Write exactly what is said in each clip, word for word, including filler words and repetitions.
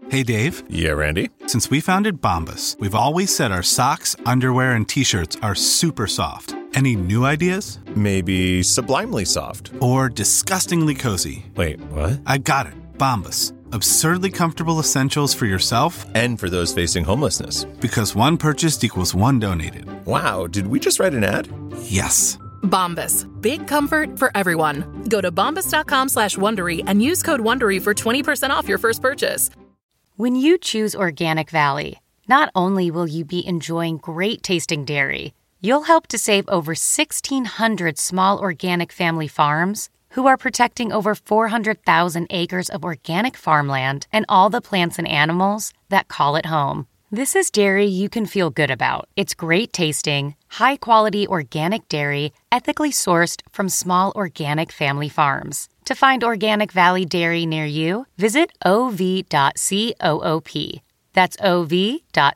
Hey, Dave. Yeah, Randy? Since we founded Bombas, we've always said our socks, underwear, and T-shirts are super soft. Any new ideas? Maybe sublimely soft. Or disgustingly cozy. Wait, what? I got it. Bombas. Absurdly comfortable essentials for yourself and for those facing homelessness. Because one purchased equals one donated. Wow, did we just write an ad? Yes. Bombas. Big comfort for everyone. Go to bombas.com slash Wondery and use code Wondery for twenty percent off your first purchase. When you choose Organic Valley, not only will you be enjoying great tasting dairy, you'll help to save over sixteen hundred small organic family farms who are protecting over four hundred thousand acres of organic farmland and all the plants and animals that call it home. This is dairy you can feel good about. It's great tasting, high-quality organic dairy, ethically sourced from small organic family farms. To find Organic Valley Dairy near you, visit o v dot coop. That's o v dot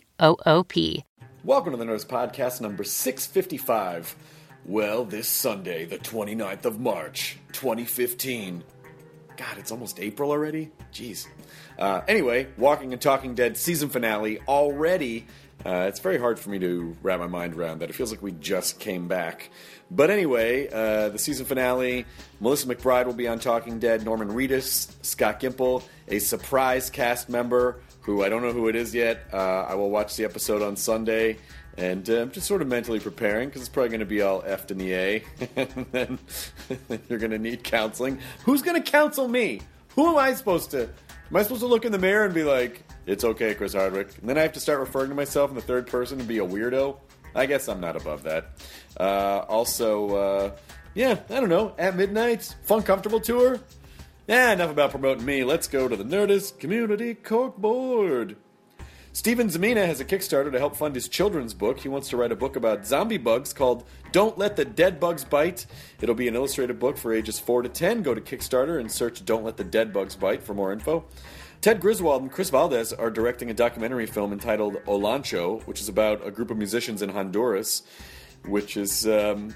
coop. Welcome to the Nerdist Podcast number six fifty-five. Well, this Sunday, the twenty-ninth of March, twenty fifteen. God, it's almost April already? Jeez. Uh, anyway, Walking and Talking Dead season finale already. Uh, it's very hard for me to wrap my mind around that. It feels like we just came back. But anyway, uh, the season finale, Melissa McBride will be on Talking Dead, Norman Reedus, Scott Gimple, a surprise cast member who I don't know who it is yet. Uh, I will watch the episode on Sunday. And uh, I'm just sort of mentally preparing, because it's probably going to be all effed in the A. And then you're going to need counseling. Who's going to counsel me? Who am I supposed to... Am I supposed to look in the mirror and be like, it's okay, Chris Hardwick? And then I have to start referring to myself in the third person and be a weirdo? I guess I'm not above that. Uh, also, uh, yeah, I don't know. At Midnight, Fun Comfortable Tour? Yeah, enough about promoting me. Let's go to the Nerdist Community Corkboard. Steven Zamina has a Kickstarter to help fund his children's book. He wants to write a book about zombie bugs called Don't Let the Dead Bugs Bite. It'll be an illustrated book for ages four to ten. Go to Kickstarter and search Don't Let the Dead Bugs Bite for more info. Ted Griswold and Chris Valdez are directing a documentary film entitled Olancho, which is about a group of musicians in Honduras, which is um,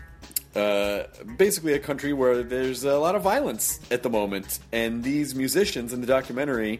uh, basically a country where there's a lot of violence at the moment. And these musicians in the documentary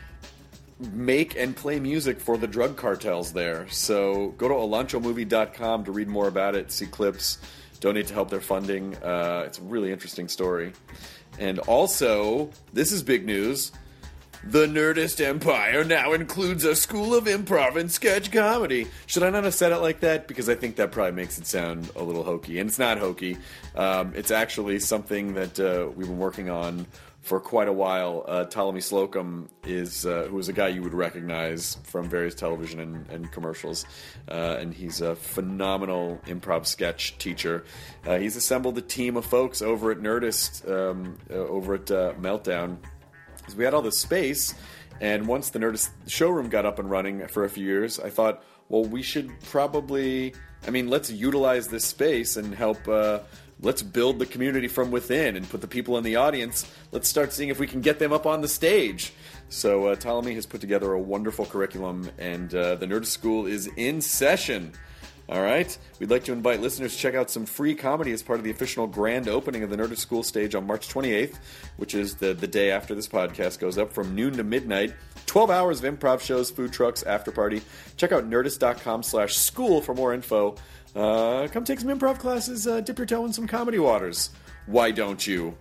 make and play music for the drug cartels there. So go to olancho movie dot com to read more about it, see clips, donate to help their funding. Uh, it's a really interesting story. And also, this is big news. The Nerdist Empire now includes a school of improv and sketch comedy. Should I not have said it like that? Because I think that probably makes it sound a little hokey. And it's not hokey. Um, it's actually something that uh, we've been working on for quite a while. uh, Ptolemy Slocum is uh, who is a guy you would recognize from various television and, and commercials, uh, and he's a phenomenal improv sketch teacher. Uh, he's assembled a team of folks over at Nerdist, um, uh, over at uh, Meltdown. So we had all this space, and once the Nerdist showroom got up and running for a few years, I thought, well, we should probably, I mean, let's utilize this space and help. Uh, Let's build the community from within and put the people in the audience. Let's start seeing if we can get them up on the stage. So uh, Ptolemy has put together a wonderful curriculum, and uh, the Nerdist School is in session. All right? We'd like to invite listeners to check out some free comedy as part of the official grand opening of the Nerdist School stage on March twenty-eighth, which is the, the day after this podcast goes up, from noon to midnight. twelve hours of improv shows, food trucks, after party. Check out nerdist.com slash school for more info. Uh, come take some improv classes, uh, dip your toe in some comedy waters. Why don't you?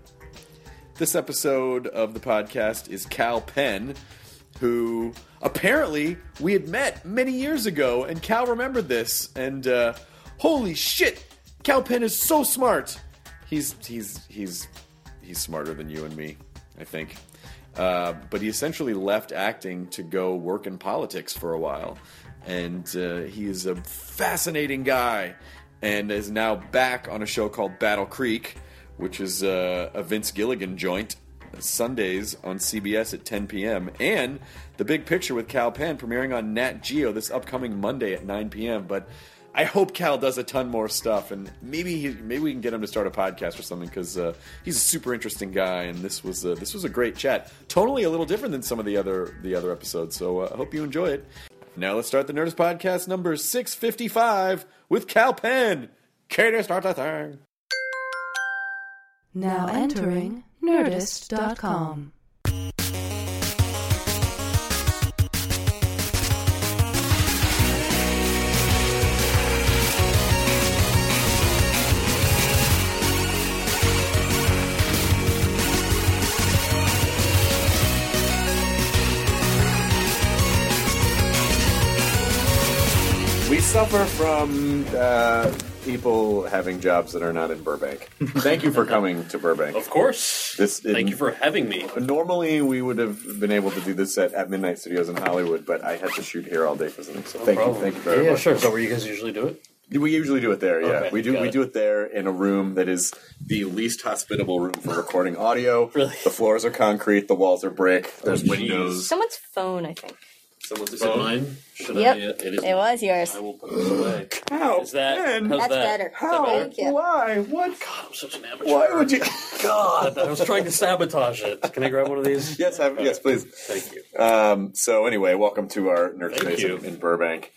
This episode of the podcast is Kal Penn, who apparently we had met many years ago, and Cal remembered this, and uh, holy shit, Kal Penn is so smart. He's he's he's he's smarter than you and me, I think. Uh, but he essentially left acting to go work in politics for a while. And uh, he is a fascinating guy, and is now back on a show called Battle Creek, which is uh, a Vince Gilligan joint, Sundays on C B S at ten p.m. And The Big Picture with Kal Penn premiering on Nat Geo this upcoming Monday at nine p.m. But I hope Cal does a ton more stuff, and maybe he, maybe we can get him to start a podcast or something, because uh, he's a super interesting guy, and this was uh, this was a great chat. Totally a little different than some of the other the other episodes, so I uh, hope you enjoy it. Now let's start the Nerdist Podcast number six fifty-five with Kal Penn. Katie, start the thing. Now entering Nerdist dot com. suffer from uh, people having jobs that are not in Burbank. Thank you for coming to Burbank. Of course. This, Thank in, you for having me. Normally, we would have been able to do this at, at Midnight Studios in Hollywood, but I had to shoot here all day for something. So No thank problem. you, thank you very yeah, much. Yeah, sure. Is that where you guys usually do it? We usually do it there. Yeah, Okay, we do. got We it. do it there in a room that is the least hospitable room for recording audio. Really? The floors are concrete. The walls are brick. There's Oh, windows. Someone's phone, I think. Someone's Is it mine? Should Yep. I? uh, It is. It was yours. I will put this away. How? Is that? Ben? How's That's that? better. Is that better? Thank you. Why? What? God, I'm such an amateur. Why would you? God, I was trying to sabotage it. Can I grab one of these? Yes, have, yes, please. Thank you. Um, so anyway, welcome to our nerd Thank space you. in, in Burbank.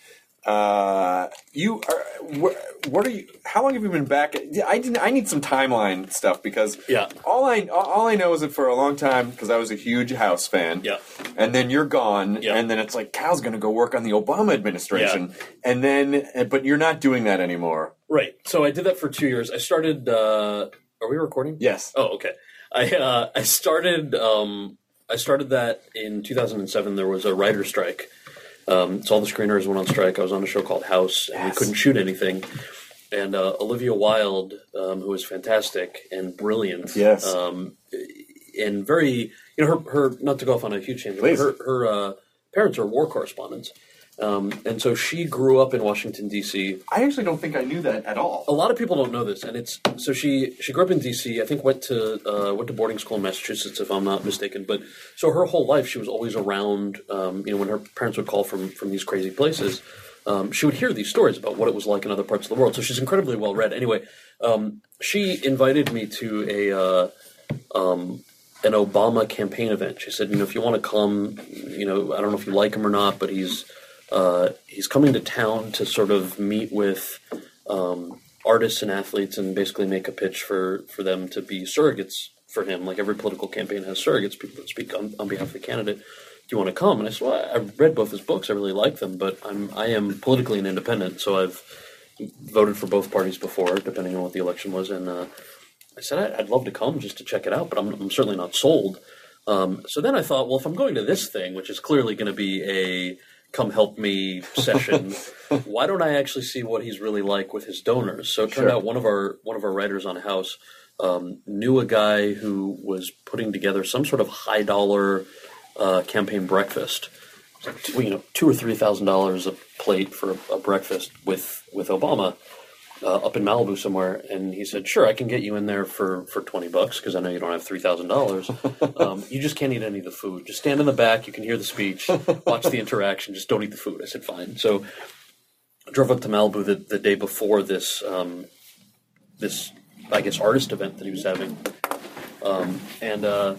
Uh, you are. What, what are you? How long have you been back? Yeah, I didn't. I need some timeline stuff because Yeah. all I all I know is that for a long time because I was a huge House fan. Yeah. And then you're gone, Yeah. and then it's like Cal's going to go work on the Obama administration, and then but you're not doing that anymore. Right. So I did that for two years. I started. Uh, are we recording? Yes. Oh, okay. I uh, I started. Um, I started that in two thousand seven. There was a writer's strike. Um, so all the screeners went on strike. I was on a show called House, and Yes. we couldn't shoot anything. And uh, Olivia Wilde, um, who was fantastic and brilliant, Yes. um, and very, you know, her, her not to go off on a huge tangent, but Please. her, her uh, parents are war correspondents. Um, and so she grew up in Washington, D C. I actually don't think I knew that at all. A lot of people don't know this, and it's so she she grew up in D C. I think went to uh, went to boarding school in Massachusetts, if I'm not mistaken. But so her whole life she was always around. Um, you know, when her parents would call from from these crazy places, um, she would hear these stories about what it was like in other parts of the world. So she's incredibly well read. Anyway, um, she invited me to a uh, um, an Obama campaign event. She said, you know, if you want to come, you know, I don't know if you like him or not, but he's Uh, he's coming to town to sort of meet with um, artists and athletes and basically make a pitch for, for them to be surrogates for him. Like every political campaign has surrogates, people that speak on, on behalf of the candidate. Do you want to come? And I said, well, I read both his books. I really like them, but I'm I am politically an independent, so I've voted for both parties before, depending on what the election was. And uh, I said, I, I'd love to come just to check it out, but I'm, I'm certainly not sold. Um, so then I thought, well, if I'm going to this thing, which is clearly going to be a come help me session, why don't I actually see what he's really like with his donors? So it turned Sure. out one of our one of our writers on House um, knew a guy who was putting together some sort of high dollar uh, campaign breakfast. You know, two or three thousand dollars a plate for a, a breakfast with with Obama uh, up in Malibu somewhere, and he said, "Sure, I can get you in there for, for twenty bucks because I know you don't have three thousand dollars. Um, you just can't eat any of the food. Just stand in the back. You can hear the speech, watch the interaction. Just don't eat the food." I said, "Fine." So I drove up to Malibu the, the day before this um, this I guess artist event that he was having, um, and. Uh,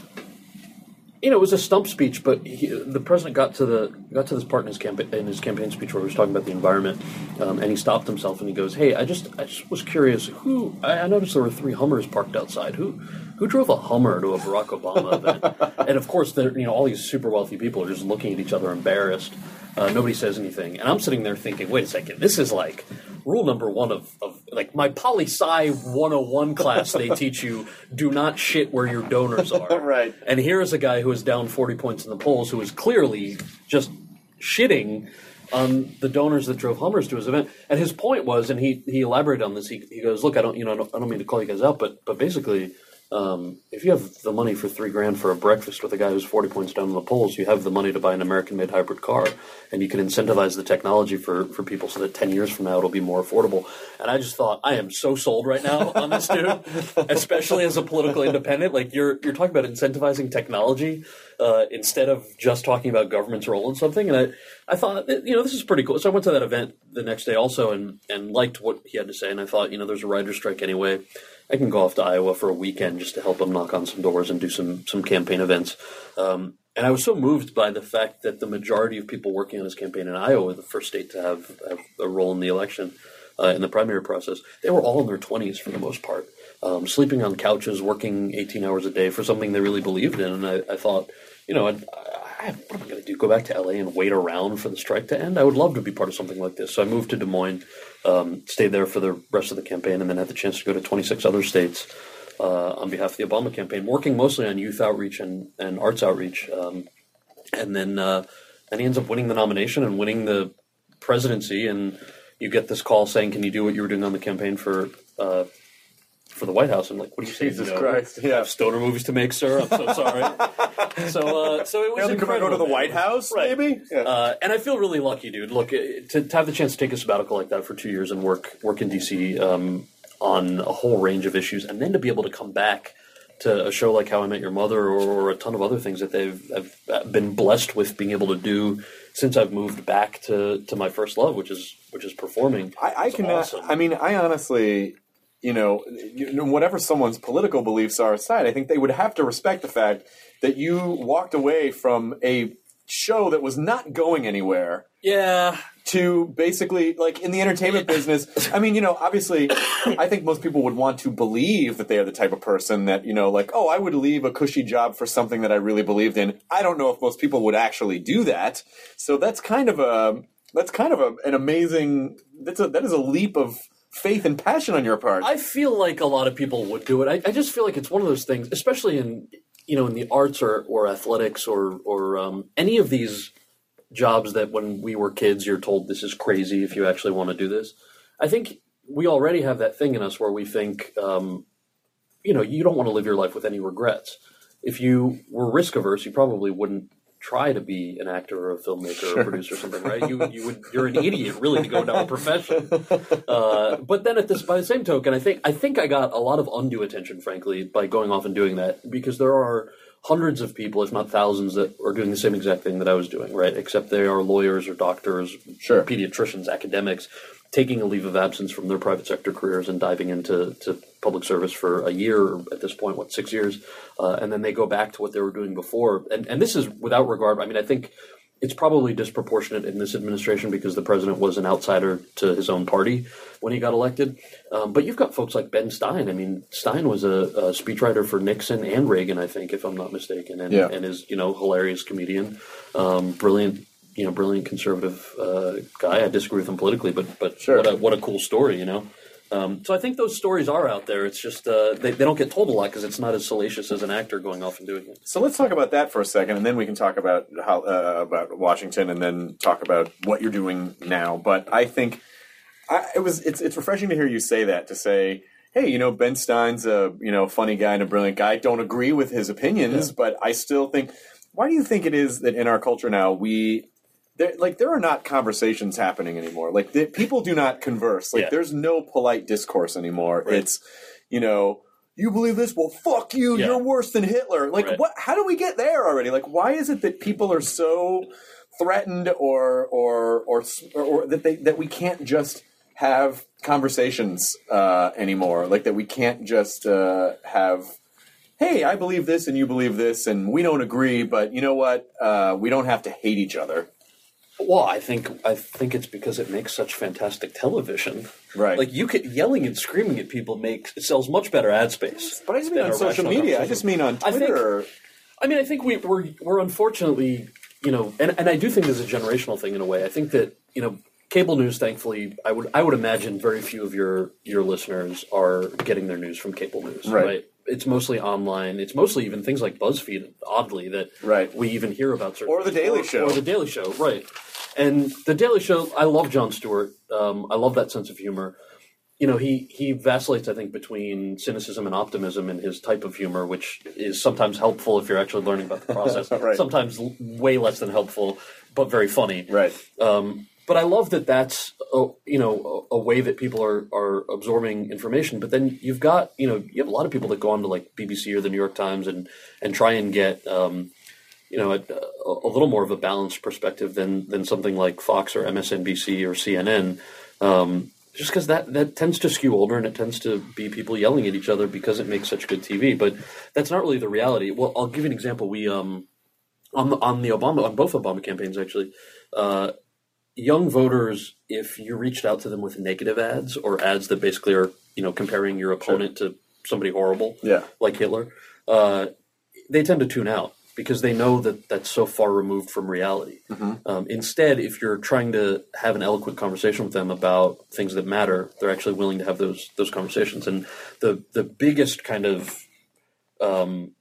You know, it was a stump speech, but he, the president got to the got to this part in his campaign in his campaign speech where he was talking about the environment, um, and he stopped himself and he goes, "Hey, I just I just was curious. Who I, I noticed there were three Hummers parked outside. Who who drove a Hummer to a Barack Obama event?" And of course, there you know all these super wealthy people are just looking at each other embarrassed. Uh, nobody says anything, and I'm sitting there thinking, "Wait a second, this is like." Rule number one of, of like my poli-sci one oh one class, they teach you do not shit where your donors are. Right. And here is a guy who is down forty points in the polls who is clearly just shitting on the donors that drove Hummers to his event. And his point was, and he, he elaborated on this, he, he goes, look, I don't, you know, I don't, I don't mean to call you guys out, but, but basically, um, if you have the money for three grand for a breakfast with a guy who's forty points down in the polls, you have the money to buy an American-made hybrid car, and you can incentivize the technology for, for people so that ten years from now it'll be more affordable. And I just thought, I am so sold right now on this dude, especially as a political independent. Like you're you're talking about incentivizing technology uh, instead of just talking about government's role in something. And I, I thought, you know, this is pretty cool. So I went to that event the next day also and, and liked what he had to say. And I thought, you know, there's a writer's strike anyway. I can go off to Iowa for a weekend just to help him knock on some doors and do some some campaign events. Um, and I was so moved by the fact that the majority of people working on his campaign in Iowa, the first state to have, have a role in the election, uh, in the primary process, they were all in their twenties for the most part, um, sleeping on couches, working eighteen hours a day for something they really believed in. And I, I thought, you know, I'd, I, what am I going to do? Go back to L A and wait around for the strike to end? I would love to be part of something like this. So I moved to Des Moines. Um, stayed there for the rest of the campaign, and then had the chance to go to twenty-six other states uh, on behalf of the Obama campaign, working mostly on youth outreach and, and arts outreach. Um, and then uh, and he ends up winning the nomination and winning the presidency. And you get this call saying, "Can you do what you were doing on the campaign for uh, for the White House?" I'm like, "What do you say? Jesus no? Christ! I Yeah, have stoner movies to make, sir. I'm so sorry." so, uh, so it was Can I incredible. go to the man. White House, Right. maybe? Yeah. Uh, and I feel really lucky, dude. Look, to, to have the chance to take a sabbatical like that for two years and work work in D C um, on a whole range of issues, and then to be able to come back to a show like How I Met Your Mother or, or a ton of other things that they've I've been blessed with being able to do since I've moved back to, to my first love, which is which is performing. I, I It's cannot. awesome. I mean, I honestly, you know, you know, whatever someone's political beliefs are aside, I think they would have to respect the fact that you walked away from a show that was not going anywhere Yeah. to basically, like, in the entertainment business. I mean, you know, obviously, I think most people would want to believe that they are the type of person that, you know, like, oh, I would leave a cushy job for something that I really believed in. I don't know if most people would actually do that. So that's kind of a, that's kind of a, an amazing, that's a, that is a leap of faith and passion on your part. I feel like a lot of people would do it. I, I just feel like it's one of those things, especially in, you know, in the arts or, or athletics or, or um, any of these jobs that when we were kids, you're told this is crazy if you actually want to do this. I think we already have that thing in us where we think, um, you know, you don't want to live your life with any regrets. If you were risk averse, you probably wouldn't try to be an actor or a filmmaker Sure. or a producer or something, right? You you would you're an idiot really to go down a profession. Uh, but then at this by the same token, I think I think I got a lot of undue attention, frankly, by going off and doing that, because there are hundreds of people, if not thousands, that are doing the same exact thing that I was doing, right? Except they are lawyers or doctors, Sure. pediatricians, academics, taking a leave of absence from their private sector careers and diving into to public service for a year, or at this point, what, six years, uh, and then they go back to what they were doing before. And and this is without regard. I mean, I think it's probably disproportionate in this administration because the president was an outsider to his own party when he got elected. Um, but you've got folks like Ben Stein. I mean, Stein was a, a speechwriter for Nixon and Reagan, I think, if I'm not mistaken, and, Yeah. and is, you know, hilarious comedian, um, brilliant, you know, brilliant conservative uh, guy. I disagree with him politically, but but Sure. what a what a cool story, you know. Um, so I think those stories are out there. It's just uh, they, they don't get told a lot because it's not as salacious as an actor going off and doing it. So let's talk about that for a second, and then we can talk about how uh, about Washington, and then talk about what you're doing now. But I think I, it was it's it's refreshing to hear you say that. To say, hey, you know, Ben Stein's a you know funny guy and a brilliant guy. I don't agree with his opinions, Yeah. but I still think. Why do you think it is that in our culture now we there, like there are not conversations happening anymore? Like the, people do not converse. Like Yeah. there's no polite discourse anymore. Right. It's you know. You believe this? Well, fuck you. Yeah. You're worse than Hitler. Like, Right. what? How do we get there already? Like, why is it that people are so threatened, or or or, or that they that we can't just have conversations uh, anymore? Like that we can't just uh, have, hey, I believe this and you believe this, and we don't agree, but you know what? Uh, we don't have to hate each other. Well, I think I think it's because it makes such fantastic television. Right. Like you could yelling and screaming at people makes it sells much better ad space. But I just mean than on a social rational media. I conversation. just mean on I think- Twitter. I mean, I think we, we're we're unfortunately, you know, and, and I do think there's a generational thing in a way. I think that, you know, cable news, thankfully, I would I would imagine very few of your your listeners are getting their news from cable news, Right. right? It's mostly online. It's mostly even things like BuzzFeed, oddly, that Right. we even hear about. Certain Or The Daily or, Show. Or The Daily Show, right. And The Daily Show, I love Jon Stewart. Um, I love that sense of humor. You know, he, he vacillates, I think, between cynicism and optimism in his type of humor, which is sometimes helpful if you're actually learning about the process. Right. Sometimes l- way less than helpful, but very funny. Right. Um, but I love that that's, a, you know, a, a way that people are, are absorbing information. But then you've got, you know, you have a lot of people that go on to like B B C or the New York Times and, and try and get, um, you know, a, a little more of a balanced perspective than than something like Fox or M S N B C or C N N. Um, just because that, that tends to skew older and it tends to be people yelling at each other because it makes such good T V. But that's not really the reality. Well, I'll give you an example. We um, on the on the Obama on both Obama campaigns actually. Uh, young voters, if you reached out to them with negative ads or ads that basically are, you know, comparing your opponent to somebody horrible, Yeah. like Hitler, uh, they tend to tune out because they know that that's so far removed from reality. Um, instead, if you're trying to have an eloquent conversation with them about things that matter, they're actually willing to have those those conversations. And the the biggest kind of, um,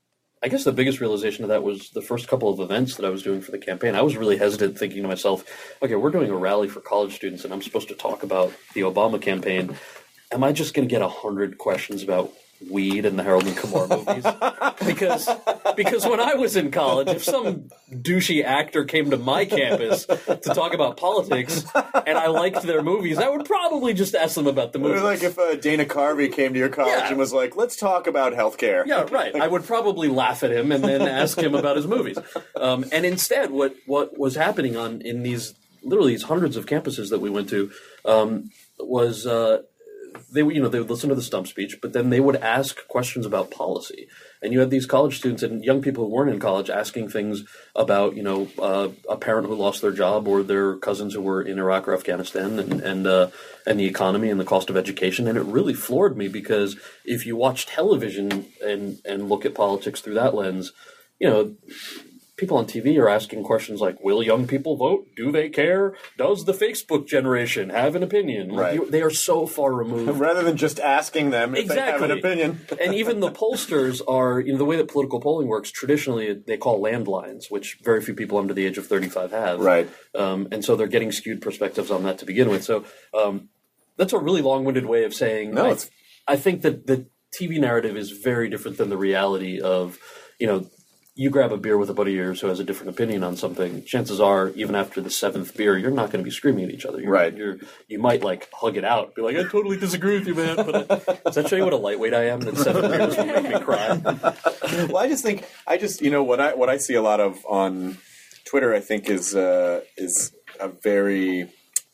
I guess the biggest realization of that was the first couple of events that I was doing for the campaign. I was really hesitant, thinking to myself, okay, we're doing a rally for college students and I'm supposed to talk about the Obama campaign. Am I just going to get a hundred questions about weed and the Harold and Kumar movies? because because when I was in college, if some douchey actor came to my campus to talk about politics and I liked their movies, I would probably just ask them about the movies. Like if uh, Dana Carvey came to your college Yeah. and was like, let's talk about healthcare. Yeah, right. I would probably laugh at him and then ask him about his movies. Um, and instead, what, what was happening on in these literally these hundreds of campuses that we went to um, was uh, they you know they would listen to the stump speech, but then they would ask questions about policy. And you had these college students and young people who weren't in college asking things about, you know, uh, a parent who lost their job or their cousins who were in Iraq or Afghanistan and and, uh, and the economy and the cost of education. And it really floored me because if you watch television and, and look at politics through that lens, you know, people on T V are asking questions like, will young people vote? Do they care? Does the Facebook generation have an opinion? Like, Right. you- they are so far removed. Rather than just asking them if Exactly. they have an opinion. And even the pollsters are, you know, the way that political polling works, traditionally they call landlines, which very few people under the age of thirty-five have. Right. Um, and so they're getting skewed perspectives on that to begin with. So um, that's a really long-winded way of saying, No, I, it's- I think that the T V narrative is very different than the reality of, you know, you grab a beer with a buddy of yours who has a different opinion on something, chances are, even after the seventh beer, you're not going to be screaming at each other. You're, Right. You're, you might, like, hug it out, be like, I totally disagree with you, man. But uh, does that show you what a lightweight I am? That seven beers will make me cry. Well, I just think I just you know what I what I see a lot of on Twitter, I think is uh, is a very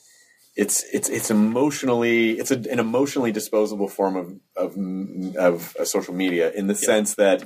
it's it's it's emotionally it's a, an emotionally disposable form of of of uh, social media in the sense that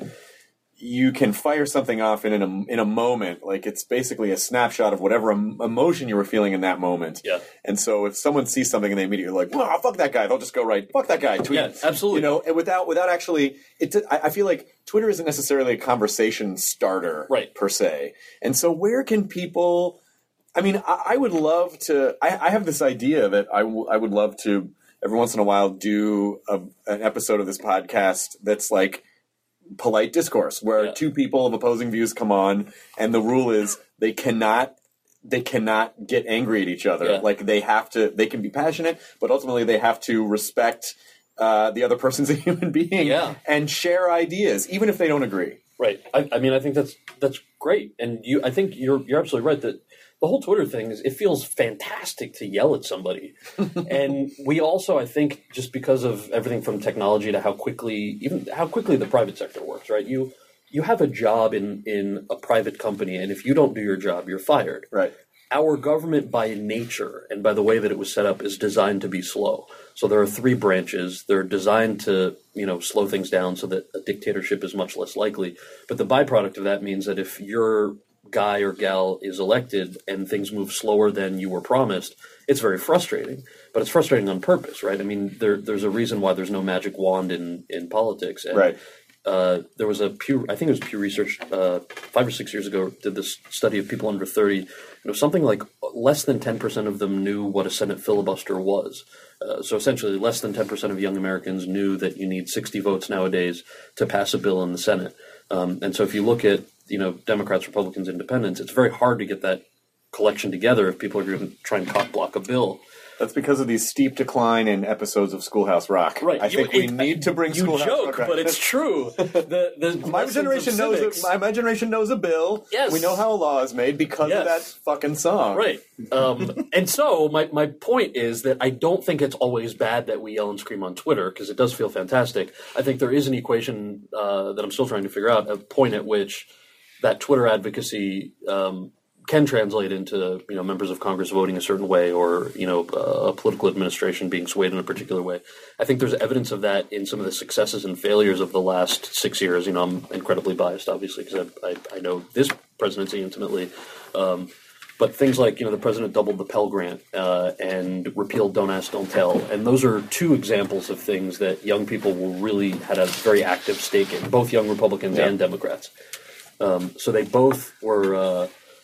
you can fire something off in a in a moment, like it's basically a snapshot of whatever em- emotion you were feeling in that moment. Yeah. And so if someone sees something and they immediately are like, "Oh, fuck that guy," they'll just go right, "Fuck that guy," tweet. Yeah, absolutely. You know, and without without actually, it. I I feel like Twitter isn't necessarily a conversation starter, Right. per se. And so where can people? I mean, I, I would love to. I, I have this idea that I, w- I would love to every once in a while do a, an episode of this podcast that's like polite discourse, where Yeah. two people of opposing views come on, and the rule is they cannot they cannot get angry at each other. Yeah. Like they have to. They can be passionate, but ultimately they have to respect uh, the other person's a human being Yeah. and share ideas, even if they don't agree. Right. I, I mean, I think that's that's great, and you. I think you're you're absolutely right that the whole Twitter thing is. It feels fantastic to yell at somebody, and we also, I think, just because of everything from technology to how quickly, even how quickly the private sector works. Right. You you have a job in in a private company, and if you don't do your job, you're fired. Right. Our government, by nature and by the way that it was set up, is designed to be slow. So there are three branches. They're designed to, you know, slow things down so that a dictatorship is much less likely. But the byproduct of that means that if your guy or gal is elected and things move slower than you were promised, it's very frustrating. But it's frustrating on purpose, right? I mean, there, there's a reason why there's no magic wand in, in politics. And, Right. Uh, there was a Pew, I think it was Pew Research, uh, five or six years ago, did this study of people under thirty. You know, something like less than ten percent of them knew what a Senate filibuster was. Uh, so essentially, less than ten percent of young Americans knew that you need sixty votes nowadays to pass a bill in the Senate. Um, and so if you look at, you know, Democrats, Republicans, Independents, it's very hard to get that collection together if people are going to try and cock block a bill. That's because of the steep decline in episodes of Schoolhouse Rock. Right. I You- think we it- need to bring You Schoolhouse joke, Rock back. but it's true. The, the My lessons generation of knows civics- it. My, my generation knows a bill. Yes. We know how a law is made because Yes. of that fucking song. Right. Um, and so my, my point is that I don't think it's always bad that we yell and scream on Twitter because it does feel fantastic. I think there is an equation uh, that I'm still trying to figure out, a point at which that Twitter advocacy um, can translate into, you know, members of Congress voting a certain way or, you know, uh, a political administration being swayed in a particular way. I think there's evidence of that in some of the successes and failures of the last six years. You know, I'm incredibly biased, obviously, because I, I, I know this presidency intimately. Um, but things like, you know, the president doubled the Pell Grant uh, and repealed Don't Ask, Don't Tell. And those are two examples of things that young people will really had a very active stake in, both young Republicans Yeah. and Democrats. Um, so they both were... Uh,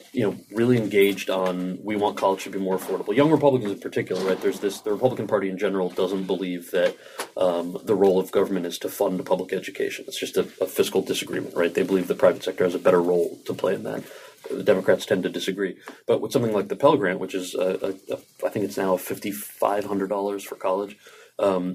you know, really engaged on we want college to be more affordable. Young Republicans in particular, right? There's this, the Republican Party in general doesn't believe that um, the role of government is to fund public education. It's just a, a fiscal disagreement, right? They believe the private sector has a better role to play in that. The Democrats tend to disagree. But with something like the Pell Grant, which is, a, a, a, I think it's now five thousand five hundred dollars for college, um,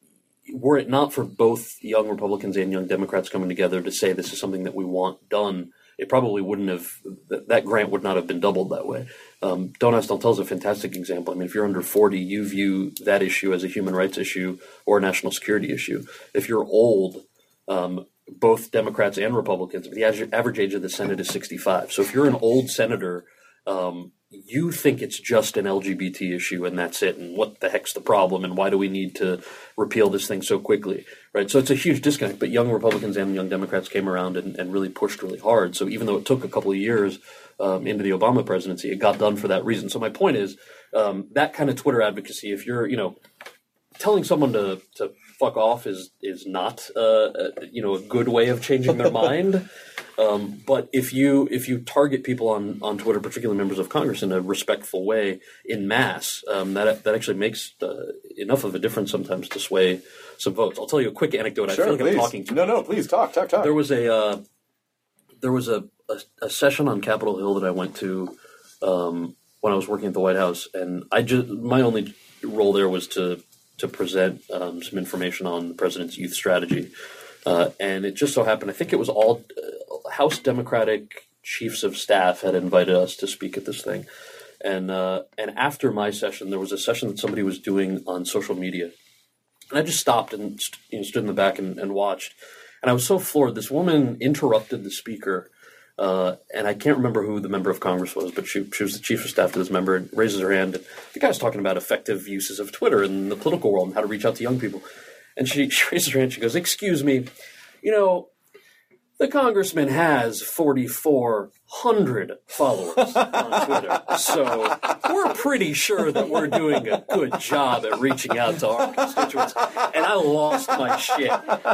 were it not for both young Republicans and young Democrats coming together to say this is something that we want done, it probably wouldn't have, that, that grant would not have been doubled that way. Um, Don't Ask, Don't Tell is a fantastic example. I mean, if you're under forty, you view that issue as a human rights issue or a national security issue. If you're old, um, both Democrats and Republicans, the average age of the Senate is sixty-five. So if you're an old senator, um, you think it's just an L G B T issue and that's it, and what the heck's the problem, and why do we need to repeal this thing so quickly, right? So it's a huge disconnect, but young Republicans and young Democrats came around and, and really pushed really hard. So even though it took a couple of years um, into the Obama presidency, it got done for that reason. So my point is um, that kind of Twitter advocacy, if you're, you know, telling someone to, to fuck off is is not uh, a, you know, a good way of changing their mind. Um, but if you if you target people on, on Twitter, particularly members of Congress, in a respectful way in mass, um, that that actually makes uh, enough of a difference sometimes to sway some votes. I'll tell you a quick anecdote. Sure, I feel like please. I'm talking too No, much. no, please talk, talk, talk. There was a uh, there was a, a, a session on Capitol Hill that I went to um, when I was working at the White House, and I just my only role there was to to present um, some information on the president's youth strategy. Uh, and it just so happened, I think it was all uh, House Democratic chiefs of staff had invited us to speak at this thing. And uh, and after my session, there was a session that somebody was doing on social media. And I just stopped and st- you know, stood in the back and, and watched. And I was so floored. This woman interrupted the speaker. Uh, and I can't remember who the member of Congress was, but she, she was the chief of staff to this member, and raises her hand. And the guy was talking about effective uses of Twitter in the political world and how to reach out to young people. And she, she raises her hand. She goes, "Excuse me, you know, the congressman has forty-four hundred followers on Twitter, so we're pretty sure that we're doing a good job at reaching out to our constituents." And I lost my shit.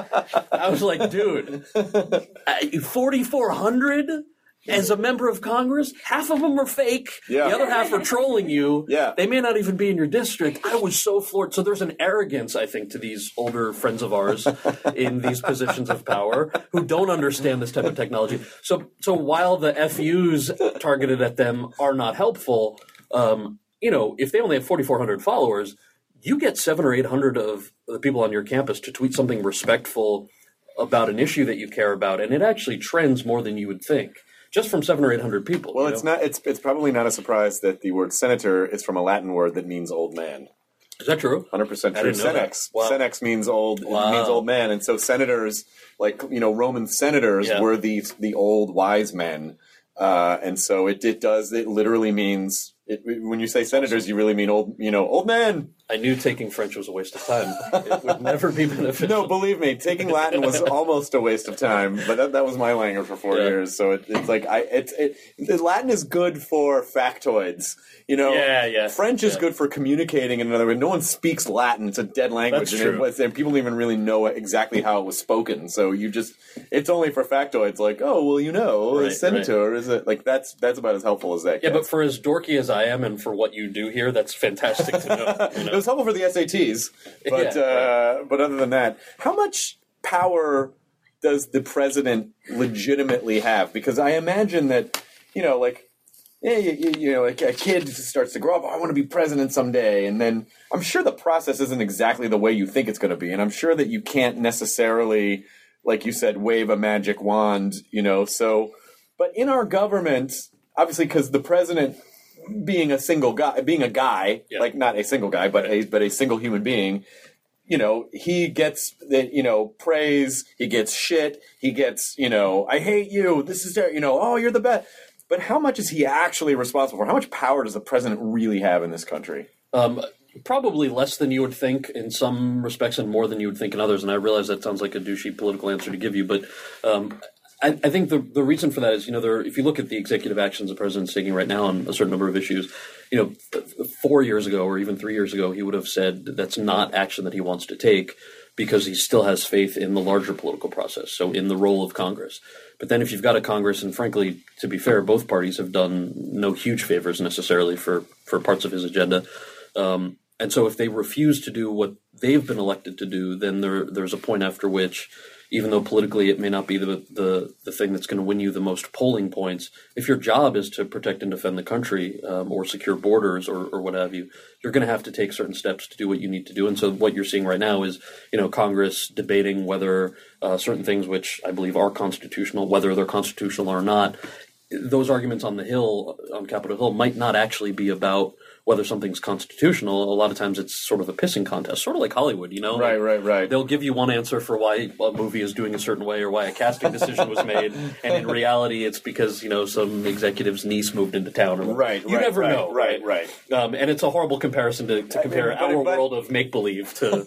I was like, dude, forty-four hundred as a member of Congress? Half of them are fake. Yeah. The other half are trolling you. Yeah. They may not even be in your district. I was so floored. So there's an arrogance, I think, to these older friends of ours in these positions of power who don't understand this type of technology. So so while the F Us targeted at them are not helpful, um, you know, if they only have forty-four hundred followers, you get seven or eight hundred of the people on your campus to tweet something respectful about an issue that you care about, and it actually trends more than you would think. Just from seven or eight hundred people. Well, you it's know? not. It's it's probably not a surprise that the word senator is from a Latin word that means old man. Is that true? Hundred percent I true. didn't know that. Senex. Wow. Senex means old. Wow. Means old man, and so senators, like you know, Roman senators Yeah. were the the old wise men, uh, and so it it does. It literally means. It, when you say senators, you really mean old. You know, old man. I knew taking French was a waste of time. It would never be beneficial. No, believe me, taking Latin was almost a waste of time, but that, that was my language for four Yeah. years. So it, it's like I, it's it, the Latin is good for factoids. You know, Yeah, yeah, French is yeah. good for communicating in another way. No one speaks Latin; it's a dead language, That's and, true. It, was- and people don't even really know exactly how it was spoken. So you just, it's only for factoids. Like, oh, well, you know, Right, a senator is it like that's that's about as helpful as that. Yeah, gets. but for as dorky as I am and for what you do here, that's fantastic to know. You It know? was helpful for the S A Ts, but Yeah, uh, but other than that, how much power does the president legitimately have? Because I imagine that you know, like, yeah, you, you, you know, like a kid starts to grow up. Oh, I want to be president someday, and then I'm sure the process isn't exactly the way you think it's going to be, and I'm sure that you can't necessarily, like you said, wave a magic wand. You know, so but in our government, obviously, because the president. Being a single guy, being a guy, Yeah. like not a single guy, but a but a single human being, you know, he gets the you know praise, he gets shit, he gets you know, I hate you. This is you know, oh, you're the best. But how much is he actually responsible for? How much power does the president really have in this country? Um, probably less than you would think in some respects and more than you would think in others. And I realize that sounds like a douchey political answer to give you, but um, I, I think the the reason for that is, you know, there, if you look at the executive actions the president's taking right now on a certain number of issues, you know, four years ago or even three years ago, he would have said that's not action that he wants to take. because he still has faith in the larger political process, so in the role of Congress. But then if you've got a Congress, and frankly, to be fair, both parties have done no huge favors necessarily for, for parts of his agenda. Um, and so if they refuse to do what they've been elected to do, then there there's a point after which, even though politically it may not be the the, the thing that's going to win you the most polling points, if your job is to protect and defend the country um, or secure borders or, or what have you, you're going to have to take certain steps to do what you need to do. And so what you're seeing right now is, you know, Congress debating whether uh, certain things which I believe are constitutional, whether they're constitutional or not, those arguments on the Hill, on Capitol Hill, might not actually be about whether something's constitutional. A lot of times it's sort of a pissing contest, sort of like Hollywood, you know? Right, like, right, right. They'll give you one answer for why a movie is doing a certain way or why a casting decision was made, and in reality it's because, you know, some executive's niece moved into town. Or, right, You right, never right, know. Right, right. Um, and it's a horrible comparison to, to compare I mean, but, our but, world of make-believe to...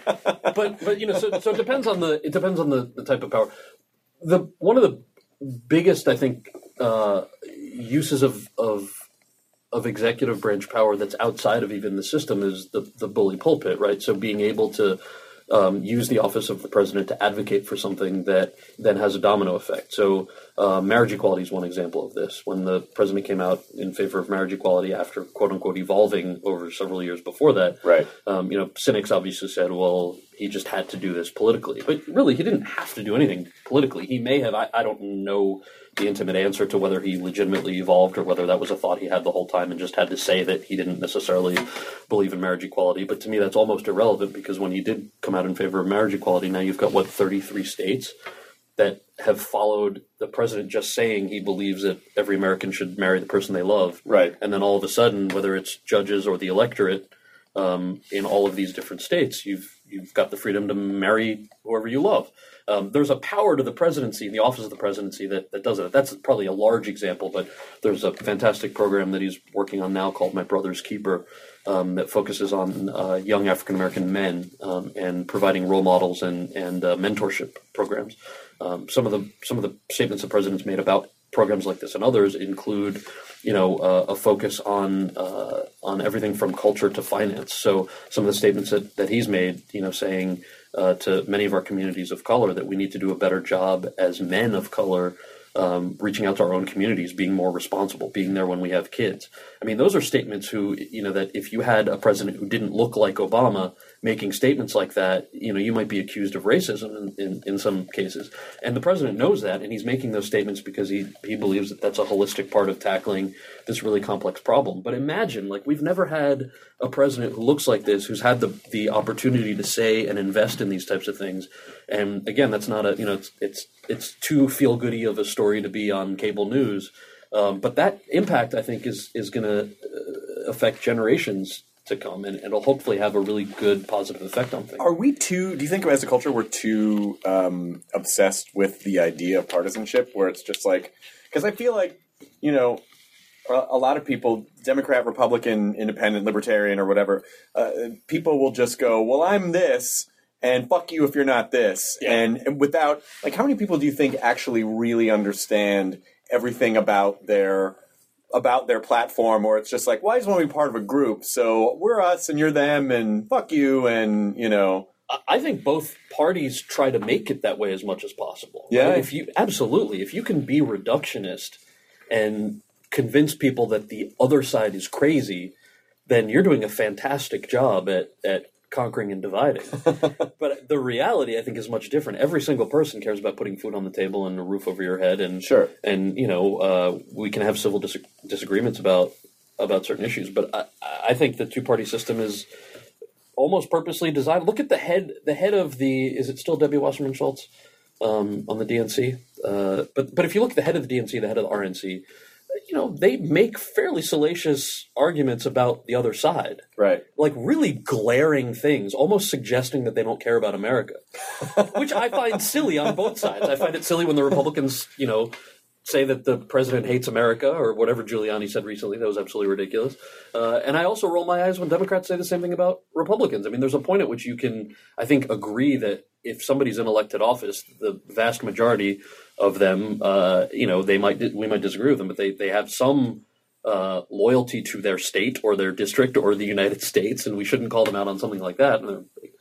but, but you know, so, so it depends on the it depends on the, the type of power. The One of the biggest, I think, uh, uses of... of of executive branch power that's outside of even the system is the, the bully pulpit, right? So being able to um, use the office of the president to advocate for something that then has a domino effect. So uh, marriage equality is one example of this. When the president came out in favor of marriage equality after quote unquote evolving over several years before that, right? Um, you know, cynics obviously said, well, he just had to do this politically. But really, he didn't have to do anything politically. He may have, I, I don't know the intimate answer to whether he legitimately evolved or whether that was a thought he had the whole time and just had to say that he didn't necessarily believe in marriage equality. But to me, that's almost irrelevant, because when he did come out in favor of marriage equality, now you've got, what, thirty-three states that have followed the president just saying he believes that every American should marry the person they love. Right. And then all of a sudden, whether it's judges or the electorate, um, in all of these different states, you've you've got the freedom to marry whoever you love. Um, there's a power to the presidency, the office of the presidency, that, that does it. That's probably a large example, but there's a fantastic program that he's working on now called My Brother's Keeper, um, that focuses on uh, young African-American men um, and providing role models and, and uh, mentorship programs. Um, some of the some of the statements the president's made about programs like this and others include, you know, uh, a focus on uh, on everything from culture to finance. So some of the statements that, that he's made, you know, saying uh, to many of our communities of color that we need to do a better job as men of color, um, reaching out to our own communities, being more responsible, being there when we have kids. I mean, those are statements who, you know, that if you had a president who didn't look like Obama making statements like that, you know, you might be accused of racism in, in, in some cases. And the president knows that, and he's making those statements because he, he believes that that's a holistic part of tackling this really complex problem. But imagine, like, we've never had a president who looks like this, who's had the, the opportunity to say and invest in these types of things. And again, that's not a, you know, it's it's, it's too feel-goody of a story to be on cable news. Um, but that impact, I think, is, is going to uh, affect generations to come, and it'll hopefully have a really good positive effect on things. Are we too, do you think as a culture we're too um, obsessed with the idea of partisanship, where it's just like, because I feel like, you know, a, a lot of people, Democrat, Republican, Independent, Libertarian, or whatever, uh, people will just go, well, I'm this, and fuck you if you're not this. Yeah. And, and without, like, how many people do you think actually really understand everything about their about their platform, or it's just like, well, I just want to be part of a group, so we're us and you're them, and fuck you, and, you know. I think both parties try to make it that way as much as possible. Yeah. Right? If you absolutely, if you can be reductionist and convince people that the other side is crazy, then you're doing a fantastic job at, at conquering and dividing. But the reality, I think, is much different. Every single person cares about putting food on the table and a roof over your head, and sure, and you know, uh, we can have civil dis- disagreements about about certain issues. But I, I think the two party system is almost purposely designed. Look at the head, the head of the. Is it still Debbie Wasserman Schultz um, on the D N C? Uh, but but if you look at the head of the D N C, the head of the R N C, you know, they make fairly salacious arguments about the other side. Right. Like really glaring things, almost suggesting that they don't care about America, which I find silly on both sides. I find it silly when the Republicans, you know, say that the president hates America or whatever Giuliani said recently. That was absolutely ridiculous. Uh, and I also roll my eyes when Democrats say the same thing about Republicans. I mean, there's a point at which you can, I think, agree that if somebody's in elected office, the vast majority of them, uh, you know, they might we might disagree with them, but they, they have some uh, loyalty to their state or their district or the United States, and we shouldn't call them out on something like that.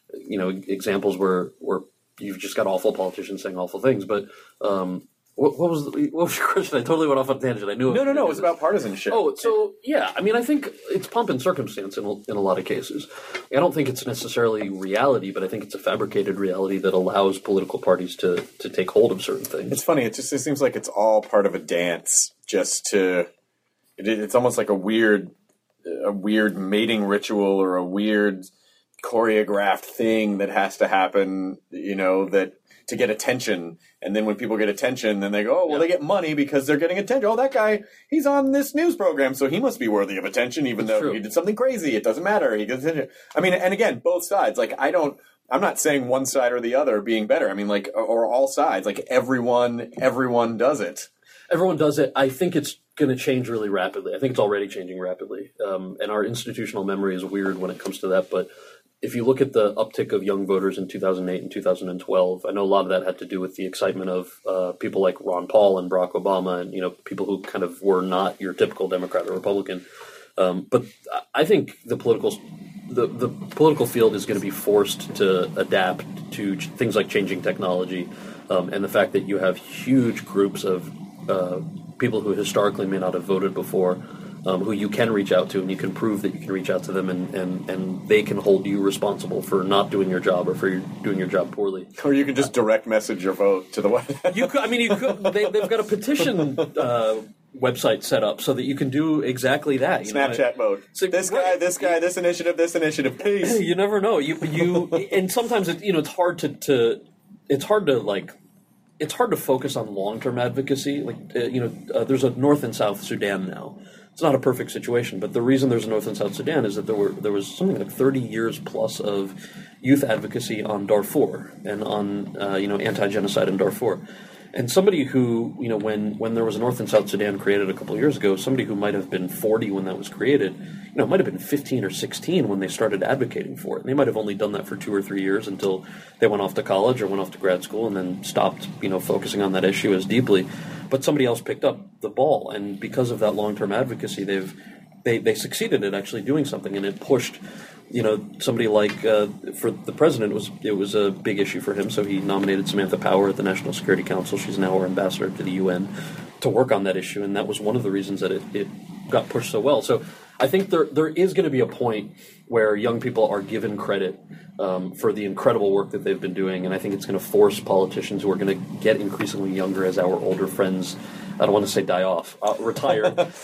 you know, examples where where you've just got awful politicians saying awful things. But um, what, what was the, what was your question? I totally went off on a tangent. I knew. No, it no, no. It was about partisanship. Oh, so yeah. I mean, I think it's pomp and circumstance in a, in a lot of cases. I don't think it's necessarily reality, but I think it's a fabricated reality that allows political parties to to take hold of certain things. It's funny. It just it seems like it's all part of a dance, just to. It, it's almost like a weird, a weird mating ritual or a weird choreographed thing that has to happen, you know, that to get attention. And then when people get attention, then they go, oh, well, yeah. they get money because they're getting attention. Oh, that guy, he's on this news program, so he must be worthy of attention, even That's though true. he did something crazy. It doesn't matter. He gets attention. I mean, and again, both sides. Like, I don't, I'm not saying one side or the other being better. I mean, like, or, or all sides. Like, everyone, everyone does it. Everyone does it. I think it's going to change really rapidly. I think it's already changing rapidly. Um, and our institutional memory is weird when it comes to that. But if you look at the uptick of young voters in two thousand eight and two thousand twelve, I know a lot of that had to do with the excitement of uh, people like Ron Paul and Barack Obama and, you know, people who kind of were not your typical Democrat or Republican. Um, but I think the political the, the political field is going to be forced to adapt to ch- things like changing technology um, and the fact that you have huge groups of uh, people who historically may not have voted before, um, who you can reach out to, and you can prove that you can reach out to them, and, and, and they can hold you responsible for not doing your job or for your, doing your job poorly. Or you can just direct message your vote to the White House. You could, I mean, you could. They, they've got a petition uh, website set up so that you can do exactly that. You Snapchat know? mode. So, this right. guy, this guy, this initiative, this initiative. Peace. You never know. You you and sometimes it, you know it's hard to, to it's hard to like it's hard to focus on long term advocacy. Like uh, you know, uh, there's a North and South Sudan now. It's not a perfect situation, but the reason there's a North and South Sudan is that there were there was something like thirty years plus of youth advocacy on Darfur and on uh, you know anti-genocide in Darfur. And somebody who, you know, when, when there was a North and South Sudan created a couple of years ago, somebody who might have been forty when that was created, you know, might have been fifteen or sixteen when they started advocating for it. And they might have only done that for two or three years until they went off to college or went off to grad school and then stopped, you know, focusing on that issue as deeply. But somebody else picked up the ball. And because of that long-term advocacy, they've they, they succeeded at actually doing something. And it pushed, you know, somebody like, uh, for the president, it was it was a big issue for him, so he nominated Samantha Power at the National Security Council. She's now our ambassador to the U N to work on that issue, and that was one of the reasons that it, it got pushed so well. So I think there there is going to be a point where young people are given credit um, for the incredible work that they've been doing, and I think it's going to force politicians who are going to get increasingly younger as our older friends, I don't want to say die off, uh, retire.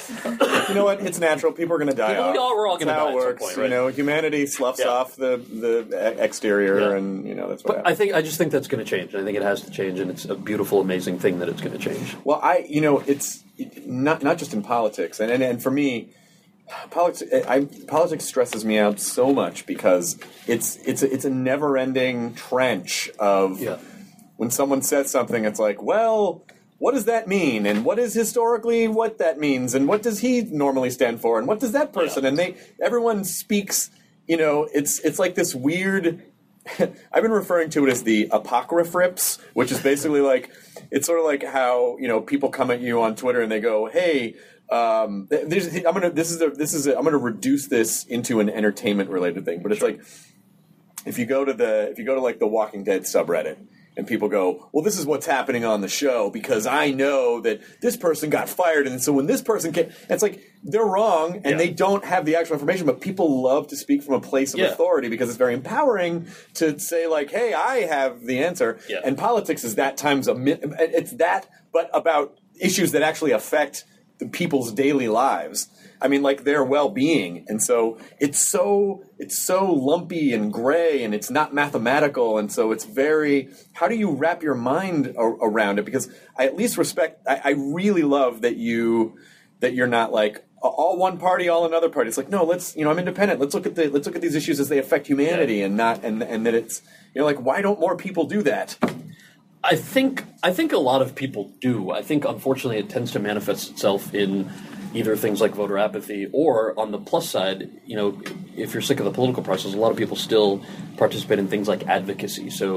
You know what? It's natural. People are going to die People, off. we all- we're all That's gonna how die it at some works. point, You right? know, humanity sloughs Yeah. off the the exterior, Yeah. and you know that's what But I happens. think I just think that's going to change. I think it has to change, and it's a beautiful, amazing thing that it's going to change. Well, I, you know, it's not not just in politics, and and, and for me, politics. I, politics stresses me out so much because it's it's a, it's a never-ending trench of Yeah. when someone says something, it's like, well, what does that mean? And what is historically what that means? And what does he normally stand for? And what does that person? Yeah. And they, everyone speaks, you know, it's it's like this weird, I've been referring to it as the apocryphrips, which is basically like, it's sort of like how, you know, people come at you on Twitter and they go, hey, um, there's, I'm gonna, this is a, this is a, I'm gonna reduce this into an entertainment related thing, but it's like, if you go to the, if you go to like the Walking Dead subreddit, and people go, well, this is what's happening on the show because I know that this person got fired. And so when this person came, it's like they're wrong and Yeah. they don't have the actual information, but people love to speak from a place of Yeah. authority because it's very empowering to say like, hey, I have the answer. Yeah. And politics is that times a mi- it's that, but about issues that actually affect the people's daily lives. I mean, like their well-being, and so it's so it's so lumpy and gray, and it's not mathematical, and so it's very. How do you wrap your mind a- around it? Because I at least respect. I, I really love that you that you're not like all one party, all another party. It's like no, let's you know I'm independent. Let's look at the let's look at these issues as they affect humanity, and not and and that it's you know like why don't more people do that? I think I think a lot of people do. I think unfortunately it tends to manifest itself in either things like voter apathy or on the plus side, you know, if you're sick of the political process, a lot of people still participate in things like advocacy. So,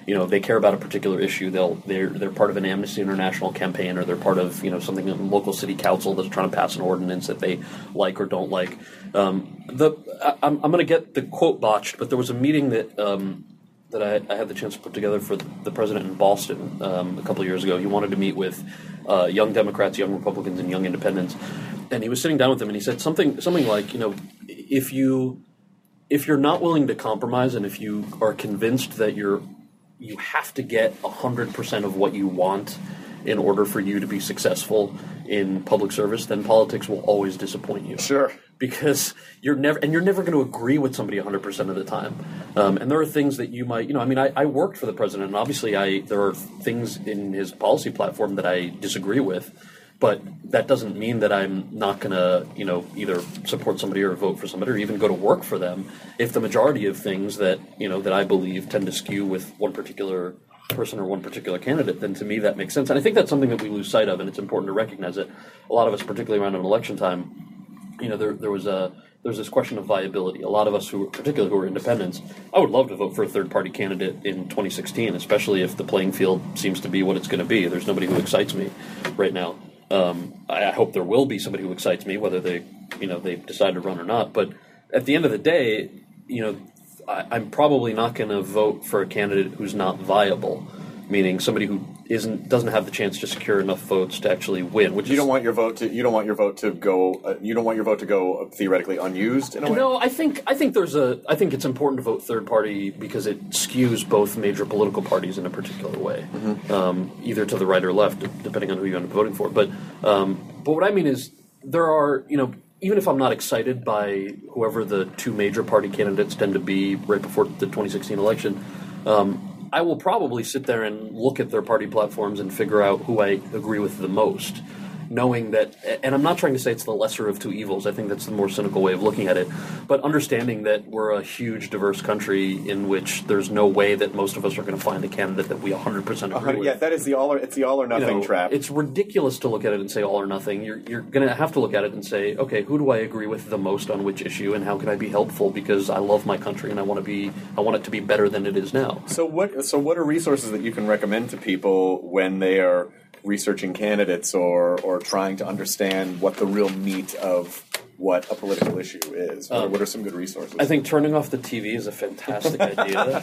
you know, they care about a particular issue. They'll they're they're part of an Amnesty International campaign, or they're part of, you know, something in local city council that's trying to pass an ordinance that they like or don't like. Um, the I, I'm I'm going to get the quote botched, but there was a meeting that um, that I, I had the chance to put together for the president in Boston um, a couple of years ago. He wanted to meet with uh, young Democrats, young Republicans, and young Independents, and he was sitting down with them, and he said something something like, you know, if you if you're not willing to compromise, and if you are convinced that you're you have to get one hundred percent of what you want in order for you to be successful in public service, then politics will always disappoint you. Sure. Because you're never, and you're never going to agree with somebody one hundred percent of the time. Um, and there are things that you might, you know, I mean, I, I worked for the president, and obviously I there are things in his policy platform that I disagree with, but that doesn't mean that I'm not going to, you know, either support somebody or vote for somebody or even go to work for them if the majority of things that, you know, that I believe tend to skew with one particular person or one particular candidate, then to me that makes sense. And I think that's something that we lose sight of, and it's important to recognize it. A lot of us, particularly around an election time, you know, there there was a there's this question of viability. A lot of us, who particularly who are independents, I would love to vote for a third party candidate in twenty sixteen, especially if the playing field seems to be what it's going to be. There's nobody who excites me right now. Um, I, I hope there will be somebody who excites me, whether they you know they decide to run or not. But at the end of the day, you know, I, I'm probably not going to vote for a candidate who's not viable, meaning somebody who isn't doesn't have the chance to secure enough votes to actually win. Which You is, don't want your vote to you don't want your vote to go uh, you don't want your vote to go theoretically unused in a way? No, I think I think there's a I think it's important to vote third party because it skews both major political parties in a particular way, mm-hmm. um, either to the right or left, depending on who you end up voting for. But um, but what I mean is there are you know even if I'm not excited by whoever the two major party candidates tend to be right before the twenty sixteen election. Um, I will probably sit there and look at their party platforms and figure out who I agree with the most, knowing that, and I'm not trying to say it's the lesser of two evils, I think that's the more cynical way of looking at it, but understanding that we're a huge, diverse country in which there's no way that most of us are going to find a candidate that we one hundred percent agree with. Yeah, that is the all or, it's the all or nothing You know, trap. It's ridiculous to look at it and say all or nothing. You're you're going to have to look at it and say, okay, who do I agree with the most on which issue, and how can I be helpful because I love my country and I want to be I want it to be better than it is now. So what so what are resources that you can recommend to people when they are researching candidates or or trying to understand what the real meat of what a political issue is? What, um, are, what are some good resources? I think turning off the T V is a fantastic idea.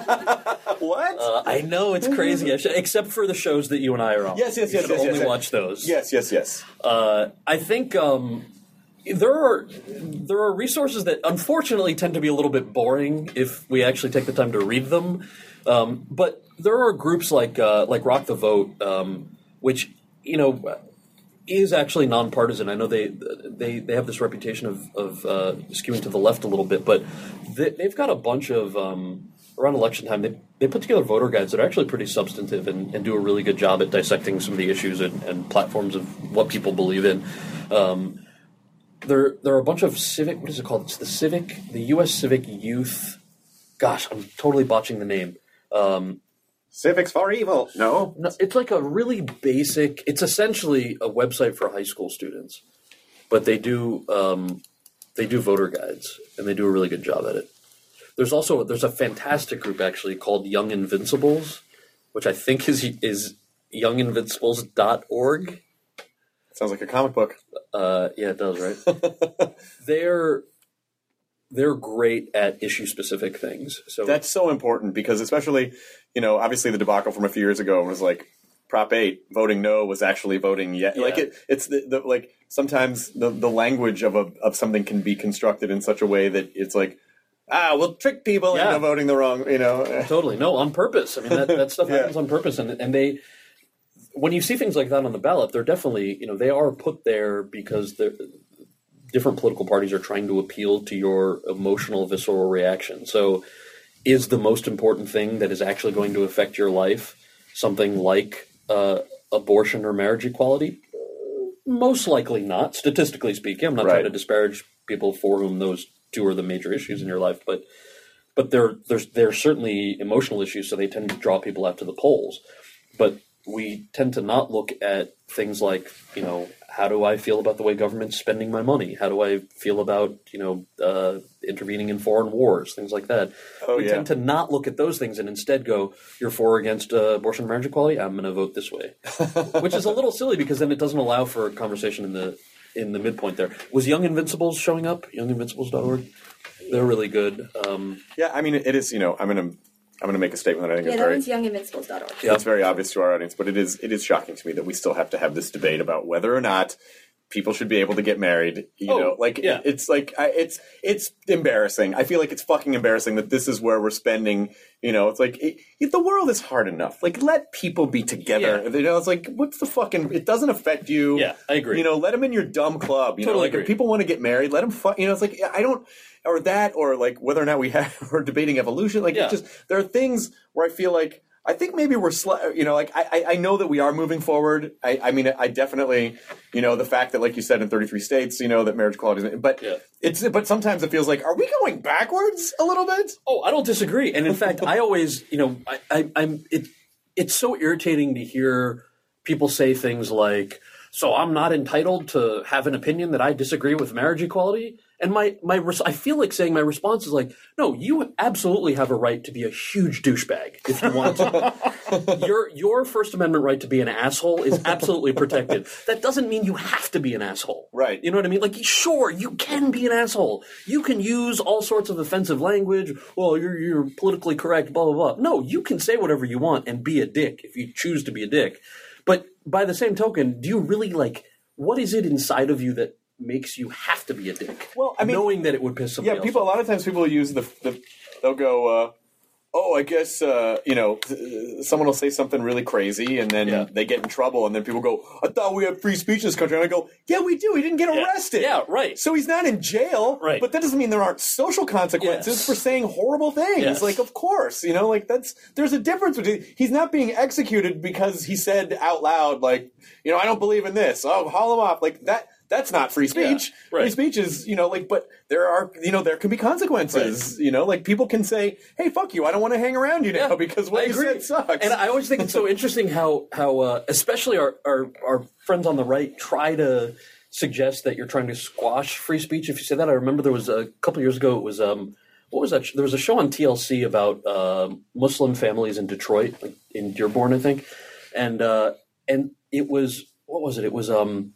What? Uh, I know, it's crazy, except for the shows that you and I are on. Yes, yes, you yes, should yes. only yes, watch those. Yes, yes, yes. Uh, I think um, there are there are resources that unfortunately tend to be a little bit boring if we actually take the time to read them. Um, but there are groups like uh, like Rock the Vote, um, which you know is actually nonpartisan. I know they they, they have this reputation of, of uh, skewing to the left a little bit, but they, they've got a bunch of um, around election time. They they put together voter guides that are actually pretty substantive and, and do a really good job at dissecting some of the issues and, and platforms of what people believe in. Um, there there are a bunch of civic. What is it called? It's the civic, the U S Civic Youth. Gosh, I'm totally botching the name. Um, Civics for Evil. No? no, it's like a really basic. It's essentially a website for high school students, but they do um, they do voter guides and they do a really good job at it. There's also there's a fantastic group actually called Young Invincibles, which I think is is young invincibles dot org. Sounds like a comic book. Uh, yeah, it does, right? they're they're great at issue specific things. So that's so important because especially, you know, obviously the debacle from a few years ago was like Prop eight, voting no was actually voting yes. Yeah. Like it, it's the, the like sometimes the, the language of a of something can be constructed in such a way that it's like, ah, we'll trick people yeah. into voting the wrong, you know. Totally. No, on purpose. I mean, that, that stuff yeah. happens on purpose. And and they, when you see things like that on the ballot, they're definitely, you know, they are put there because they're, different political parties are trying to appeal to your emotional, visceral reaction. So is the most important thing that is actually going to affect your life something like uh, abortion or marriage equality? Most likely not, statistically speaking. I'm not right. trying to disparage people for whom those two are the major issues in your life, but but they're, there's, they're certainly emotional issues, so they tend to draw people out to the polls. But we tend to not look at things like, you know, how do I feel about the way government's spending my money? How do I feel about, you know, uh, intervening in foreign wars, things like that. Oh, we yeah. tend to not look at those things and instead go, you're for or against uh, abortion and marriage equality? I'm going to vote this way. Which is a little silly because then it doesn't allow for a conversation in the in the midpoint there. Was Young Invincibles showing up? young invincibles dot org? They're really good. Um, Yeah, I mean, it is, you know, I'm going to I'm going to make a statement that I think Yeah, is that very... one's young invincibles dot org. Yeah. It's very obvious to our audience, but it is it is shocking to me that we still have to have this debate about whether or not people should be able to get married. You Oh, know, like yeah. it's like I, it's it's embarrassing. I feel like it's fucking embarrassing that this is where we're spending. You know, it's like it, it, the world is hard enough. Like, let people be together. Yeah. You know, it's like what's the fucking? It doesn't affect you. Yeah, I agree. You know, let them in your dumb club. You know, Totally like agree. if people want to get married, let them. Fu- you know, it's like I don't. Or that, or like whether or not we have, or debating evolution. Like, Yeah. it's just, there are things where I feel like, I think maybe we're, sli- you know, like, I, I- I know that we are moving forward. I, I mean, I definitely, you know, the fact that, like you said, in thirty-three states, you know, that marriage equality is, but Yeah. it's, but sometimes it feels like, are we going backwards a little bit? Oh, I don't disagree. And in fact, I always, you know, I, I, I'm. It, it's so irritating to hear people say things like, "So I'm not entitled to have an opinion that I disagree with marriage equality." And my my, res- I feel like saying my response is like, "No, you absolutely have a right to be a huge douchebag if you want to. your your First Amendment right to be an asshole is absolutely protected. That doesn't mean you have to be an asshole, Right. You know what I mean? Like, sure, you can be an asshole. You can use all sorts of offensive language. Well, you're you're politically correct, blah blah blah. No, you can say whatever you want and be a dick if you choose to be a dick. But by the same token, do you really like? What is it inside of you that makes you have to be a dick? Well, I mean- knowing that it would piss somebody Yeah, people, a else lot of times people use the, the they'll go, uh, oh, I guess, uh, you know, th- someone will say something really crazy and then Yeah. they get in trouble and then people go, I thought we had free speech in this country. And I go, yeah, we do. He didn't get Yeah. arrested. Yeah, right. So he's not in jail. Right. But that doesn't mean there aren't social consequences Yes. for saying horrible things. Yes. Like, of course, you know, like that's, there's a difference between, he's not being executed because he said out loud, like, you know, I don't believe in this. Oh, haul him off. Like that. That's not free speech. Yeah, right. Free speech is, you know, like, but there are, you know, there can be consequences. You know, like people can say, "Hey, fuck you! I don't want to hang around you now Yeah, because what I you agree. said sucks." And I always think it's so interesting how how uh, especially our, our our friends on the right try to suggest that you're trying to squash free speech. If you say that, I remember there was a couple years ago. It was um what was that? There was a show on T L C about uh, Muslim families in Detroit, like in Dearborn, I think, and uh, and it was what was it? It was um.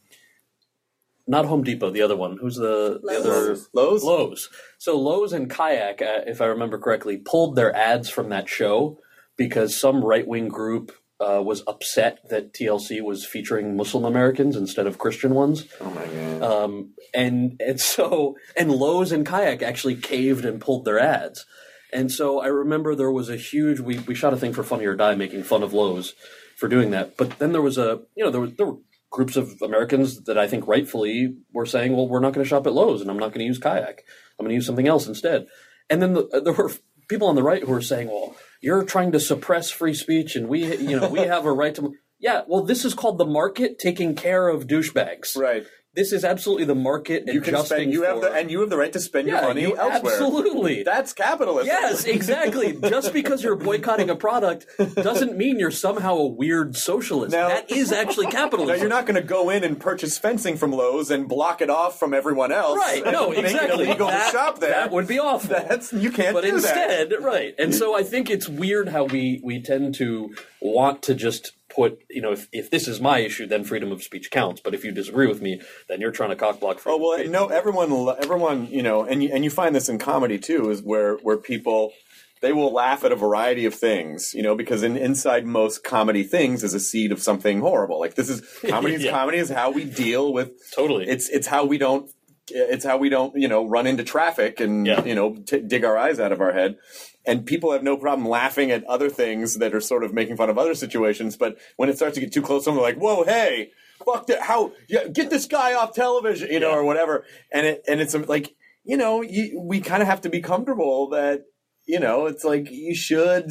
Not Home Depot, the other one. Who's the, the Lowe's. other? Lowe's? Lowe's. So Lowe's and Kayak, uh, if I remember correctly, pulled their ads from that show because some right-wing group uh, was upset that T L C was featuring Muslim Americans instead of Christian ones. Oh my god! Um, and and so and Lowe's and Kayak actually caved and pulled their ads. And so I remember there was a huge we, we shot a thing for Funny or Die making fun of Lowe's for doing that. But then there was a you know there was there were groups of Americans that I think rightfully were saying, well, we're not going to shop at Lowe's and I'm not going to use Kayak. I'm going to use something else instead. And then the, there were people on the right who were saying, well, you're trying to suppress free speech and we, you know, we have a right to. Yeah, well, this is called the market taking care of douchebags. Right. This is absolutely the market You can adjusting spend. You have the for- and you have the right to spend Yeah, your money you elsewhere. absolutely. That's capitalism. Yes, exactly. Just because you're boycotting a product doesn't mean you're somehow a weird socialist. Now- that is actually capitalism. Now you're not going to go in and purchase fencing from Lowe's and block it off from everyone else. Right, no, Make it exactly. illegal that, to shop there. That would be awful. That's you can't but do instead, that. right. And so I think it's weird how we, we tend to want to just put, you know, if, if this is my issue, then freedom of speech counts. But if you disagree with me, then you're trying to cockblock freedom Oh well, of speech. no. Everyone, everyone, you know, and you, and you find this in comedy too, is where where people they will laugh at a variety of things, you know, because in, inside most comedy things is a seed of something horrible. Like this is comedy. is Yeah. Comedy is how we deal with Totally. It's it's how we don't. It's how we don't, you know, run into traffic and Yeah. you know t- dig our eyes out of our head. And people have no problem laughing at other things that are sort of making fun of other situations. But when it starts to get too close, someone like, "Whoa, hey, fuck that! How yeah, get this guy off television," you know, Yeah. or whatever. And it and it's like, you know, you, we kind of have to be comfortable that, you know, it's like you should.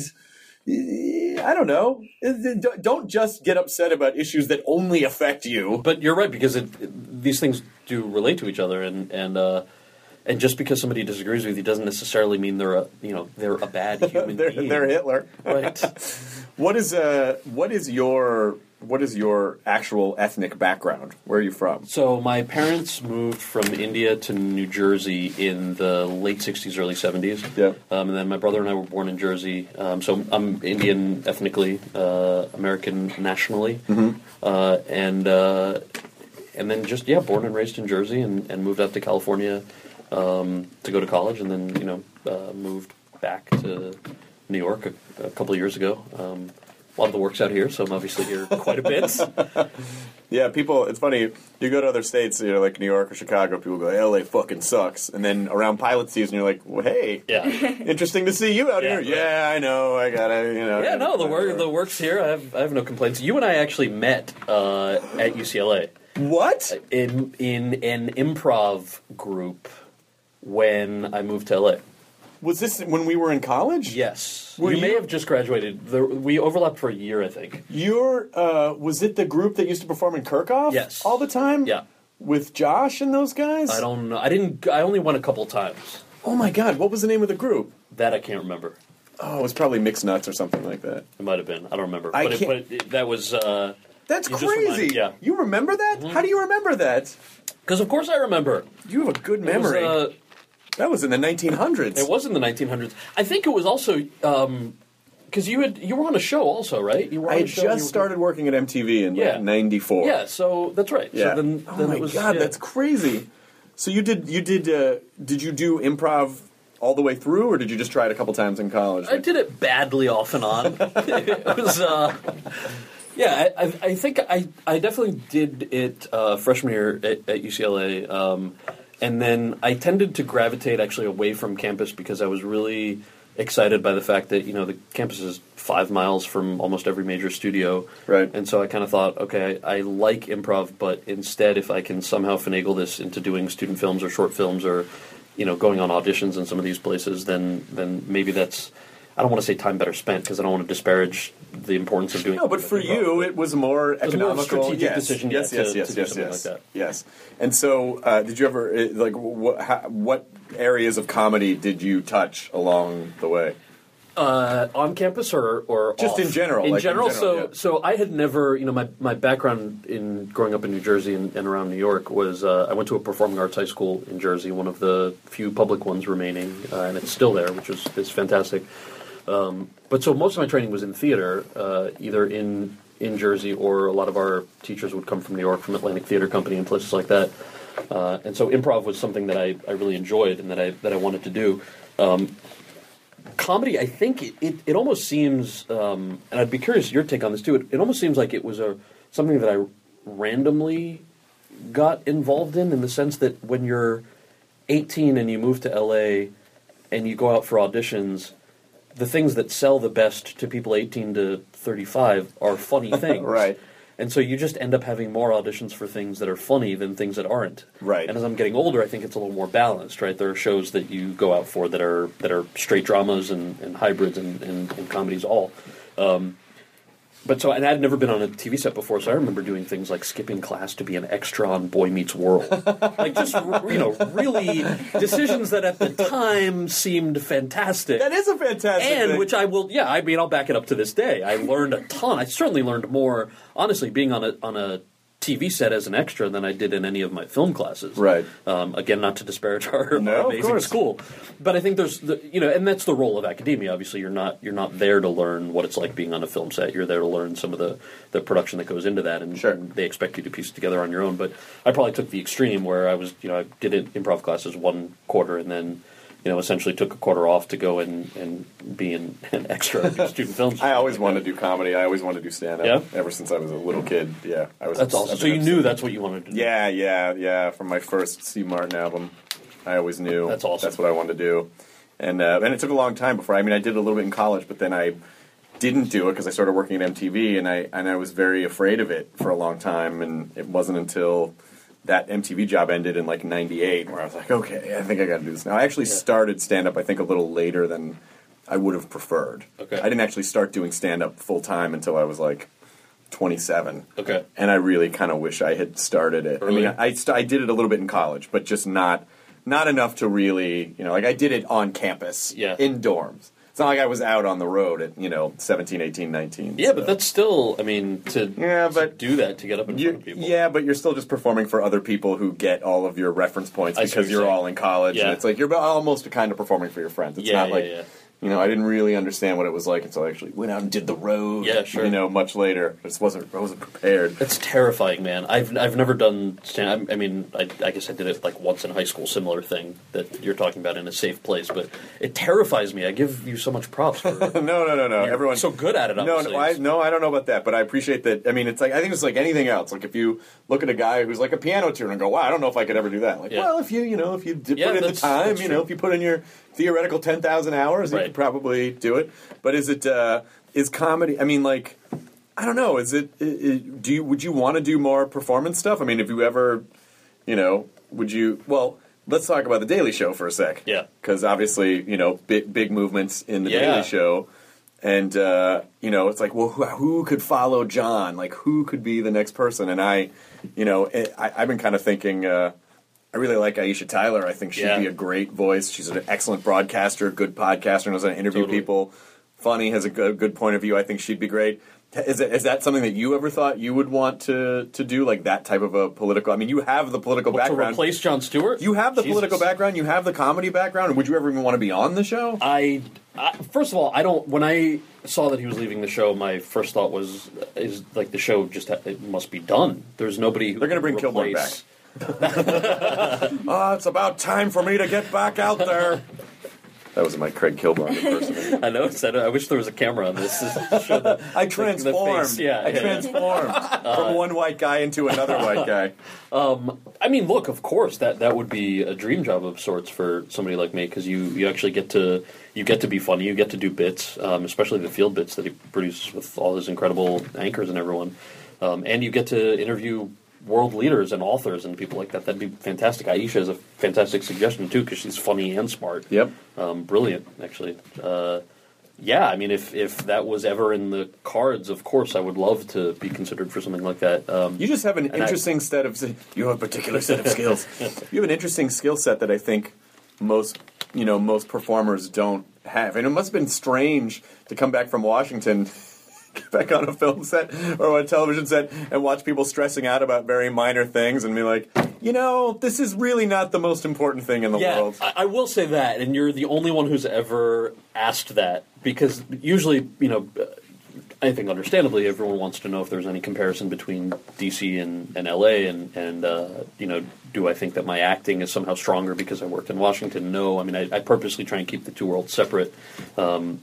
I don't know. Don't just get upset about issues that only affect you. But you're right, because it, it, these things do relate to each other. And, and uh, And just because somebody disagrees with you doesn't necessarily mean they're a you know they're a bad human they're, being. they're Hitler, right? What is uh what is your what is your actual ethnic background? Where are you from? So my parents moved from India to New Jersey in the late sixties, early seventies. Yeah. Um, and then my brother and I were born in Jersey. Um, so I'm Indian ethnically, uh, American nationally, Mm-hmm. uh, and uh, and then just yeah, born and raised in Jersey, and, and moved out to California um, to go to college, and then you know uh, moved back to New York a, a couple of years ago. Um, a lot of the work's out here, so I'm obviously here quite a bit. Yeah, people, it's funny, you go to other states, you know, like New York or Chicago, people go, L A fucking sucks. And then around pilot season, you're like, well, hey, Yeah. interesting to see you out Yeah, here. right. Yeah, I know, I gotta, you know. Yeah, no, the work the work's here. I have I have no complaints. You and I actually met uh, at U C L A What? in in an improv group when I moved to L A. Was this when we were in college? Yes, Were you may you- have just graduated. The, we overlapped for a year, I think. Your, uh, was it the group that used to perform in Kirkhoff? Yes. All the time? Yeah. With Josh and those guys? I don't know. I didn't. I only went a couple times. Oh my god, what was the name of the group? That I can't remember. Oh, it was probably Mixed Nuts or something like that. It might have been. I don't remember. I but, it, can't- but it, that was uh, That's You just crazy. reminded- yeah. You remember that? How do you remember that? because of course I remember. You have a good It was, memory. uh, that was in the nineteen hundreds. It was in the nineteen hundreds. I think it was also because you had you were on a show also, right? You were on I a had show and just you were- started working at M T V in Yeah. like ninety-four. Yeah, so that's right. Yeah. So then, oh then my it was, god, yeah. that's crazy. So you did you did uh, did you do improv all the way through, or did you just try it a couple times in college? I did it badly off and on. It was, uh, yeah, I, I, I think I, I definitely did it uh, freshman year at, at U C L A, um, and then I tended to gravitate actually away from campus because I was really excited by the fact that you know the campus is five miles from almost every major studio, Right. And so I kind of thought, okay, I, I like improv, but instead, if I can somehow finagle this into doing student films or short films or you know, going on auditions in some of these places, then then maybe that's, I don't want to say time better spent because I don't want to disparage the importance of doing. No, but for improv. you, it was more was more of a economical. strategic yes. decision, yeah, Yes, to- yes, to yes, do yes, something yes, like that. yes. And so, uh, did you ever uh, like what? How, what areas of comedy did you touch along the way? Uh, on campus or or Just off? in general, In like in general, general, so yeah. so I had never, you know, my, my background in growing up in New Jersey and, and around New York was uh, I went to a performing arts high school in Jersey, one of the few public ones remaining, uh, and it's still there, which is is fantastic. Um, but so most of my training was in theater, uh, either in in Jersey or a lot of our teachers would come from New York, from Atlantic Theater Company and places like that. Uh, and so improv was something that I, I really enjoyed and that I that I wanted to do. Um, comedy, I think it, it, it almost seems, um, and I'd be curious your take on this too. It, it almost seems like it was a something that I randomly got involved in, in the sense that when you're eighteen and you move to L A and you go out for auditions, the things that sell the best to people eighteen to thirty-five are funny things. Right. And so you just end up having more auditions for things that are funny than things that aren't. Right. And as I'm getting older, I think it's a little more balanced, right? There are shows that you go out for that are that are straight dramas and, and hybrids and, and, and comedies all. Um, but so, and I'd never been on a T V set before, so I remember doing things like skipping class to be an extra on Boy Meets World. Like just, you know, really decisions that at the time seemed fantastic. That is a fantastic And thing. which I will, yeah, I mean, I'll back it up to this day. I learned a ton. I certainly learned more, honestly, being on a on a T V set as an extra than I did in any of my film classes. Right. Um, again, not to disparage our, No, our of amazing course. school, but I think there's, the, you know, and that's the role of academia. Obviously, you're not you're not there to learn what it's like being on a film set. You're there to learn some of the, the production that goes into that, and, Sure. and they expect you to piece it together on your own. But I probably took the extreme where I was, you know, I did it, improv classes one quarter, and then, you know, essentially took a quarter off to go and, and be an, an extra in student films. I always wanted to do comedy. I always wanted to do stand-up. Yeah? Ever since I was a little kid. Yeah. I was. That's awesome. I've So been you obs- knew that's what you wanted to do. Yeah, yeah, yeah. From my first Steve Martin album, I always knew That's awesome. that's what I wanted to do, and uh, and it took a long time before. I mean, I did it a little bit in college, but then I didn't do it because I started working at M T V, and I and I was very afraid of it for a long time, and it wasn't until that M T V job ended in like ninety-eight where I was like, okay, I think I got to do this now. I actually started stand up, I think, a little later than I would have preferred. Okay. I didn't actually start doing stand up full time until I was like twenty-seven. Okay. And I really kind of wish I had started it. I Earlier? mean, I, st- I did it a little bit in college, but just not not enough to really, you know, like I did it on campus, Yeah. in dorms. It's not like I was out on the road at, you know, seventeen, eighteen, nineteen. Yeah, so. but that's still, I mean, to, Yeah, to but do that, to get up in You, front of people. yeah, but you're still just performing for other people who get all of your reference points I see because what you're you're all saying. in college. Yeah. And it's like you're almost kind of performing for your friends. It's Yeah, not yeah, like, yeah. you know, I didn't really understand what it was like until I actually went out and did the road. Yeah, sure. You know, much later. I just wasn't, I wasn't prepared. It's terrifying, man. I've I've never done stand. I, I mean, I, I guess I did it like once in high school, similar thing that you're talking about in a safe place. But it terrifies me. I give you so much props for no, no, no, no. You're Everyone so good at it. No, Obviously. no, I, no, I don't know about that, but I appreciate that. I mean, it's like I think it's like anything else. Like if you look at a guy who's like a piano tuner and go, "Wow, I don't know if I could ever do that." Like, Yeah. well, if you, you know, if you did Yeah, put in the that's- time, that's you know, true. if you put in your theoretical ten thousand hours, you Right. could probably do it. But is it uh, is comedy? I mean, like, I don't know. Is it? i i do you would you want to do more performance stuff? I mean, have you ever, you know, would you? Well, let's talk about the Daily Show for a sec. Yeah. Because obviously, you know, big big movements in the Yeah. Daily Show. And, uh, you know, it's like, well, who, who could follow John? Like, who could be the next person? And I, you know, it, I, I've been kind of thinking, uh, I really like Aisha Tyler. I think she'd Yeah. be a great voice. She's an excellent broadcaster, good podcaster, knows how to interview Totally. people. Funny, has a good, good point of view. I think she'd be great. Is, it, is that something that you ever thought you would want to, to do, like that type of a political? I mean, you have the political Well, to background. replace Jon Stewart. You have the Jesus. political background. You have the comedy background. Would you ever even want to be on the show? I, I first of all, I don't. When I saw that he was leaving the show, my first thought was, is like the show just ha- it must be done. There's nobody. Who They're gonna bring can Kilborn replace- Oh, it's about time for me to get back out there. That was my Craig Kilborn impersonation. I know. It's, I, know I wish there was a camera on this. To show the, I the transformed. face. Yeah, I yeah. transformed from one white guy into another white guy. I mean, look, of course, that, that would be a dream job of sorts for somebody like me because you, you actually get to you get to be funny, you get to do bits, um, especially the field bits that he produces with all his incredible anchors and everyone, um, and you get to interview world leaders and authors and people like that. That'd be fantastic. Aisha is a fantastic suggestion too because she's funny and smart. Yep. Um, brilliant, actually. Uh, yeah, I mean, if if that was ever in the cards, of course, I would love to be considered for something like that. Um, You just have an And I- interesting set of you have a particular set of skills. You have an interesting skill set that I think most you know most performers don't have, and it must have been strange to come back from Washington. Get back on a film set or a television set and watch people stressing out about very minor things and be like, you know, this is really not the most important thing in the yeah, world. I, I will say that, and you're the only one who's ever asked that because usually, you know, I think understandably everyone wants to know if there's any comparison between D C and, and L A and, and uh, you know, do I think that my acting is somehow stronger because I worked in Washington? No, I mean, I, I purposely try and keep the two worlds separate. Um,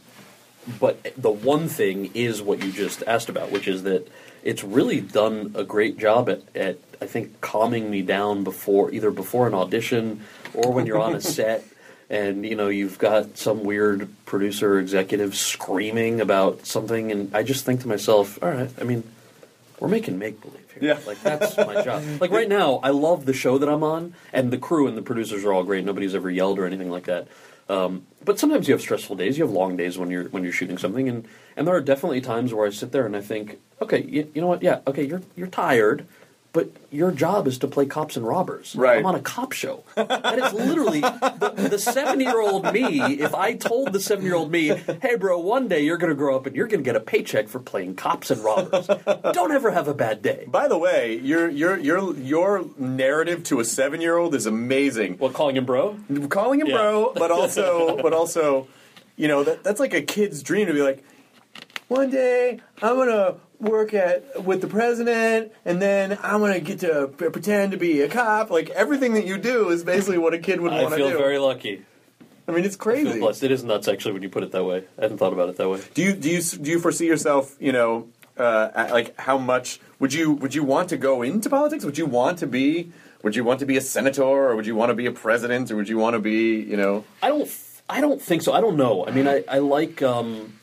But the one thing is what you just asked about, which is that it's really done a great job at, at I think, calming me down before either before an audition or when you're on a set and, you know, you've got some weird producer or executive screaming about something. And I just think to myself, all right, I mean, we're making make-believe here. Yeah. Like, that's my job. Like, right now, I love the show that I'm on, and the crew and the producers are all great. Nobody's ever yelled or anything like that. Um, but sometimes you have stressful days. You have long days when you're when you're shooting something, and, and there are definitely times where I sit there and I think, okay, you, you know what? Yeah, okay, you're you're tired, but your job is to play cops and robbers. Right. I'm on a cop show. That is literally the, the seven-year-old me. If I told the seven-year-old me, hey, bro, one day you're going to grow up and you're going to get a paycheck for playing cops and robbers. Don't ever have a bad day. By the way, your your your your narrative to a seven-year-old is amazing. What, calling him bro? Calling him Yeah. bro, but also, but also, you know, that, that's like a kid's dream to be like, one day I'm gonna work at with the president, and then I'm gonna get to p- pretend to be a cop. Like everything that you do is basically what a kid would I want to feel do. very lucky. I mean, it's I feel crazy. blessed. It is nuts, actually, when you put it that way. I hadn't thought about it that way. Do you do you do you foresee yourself? You know, uh, at, like how much would you would you want to go into politics? Would you want to be? Would you want to be a senator, or would you want to be a president, or would you want to be? You know, I don't. I don't think so. I don't know. I mean, I, I like. Um,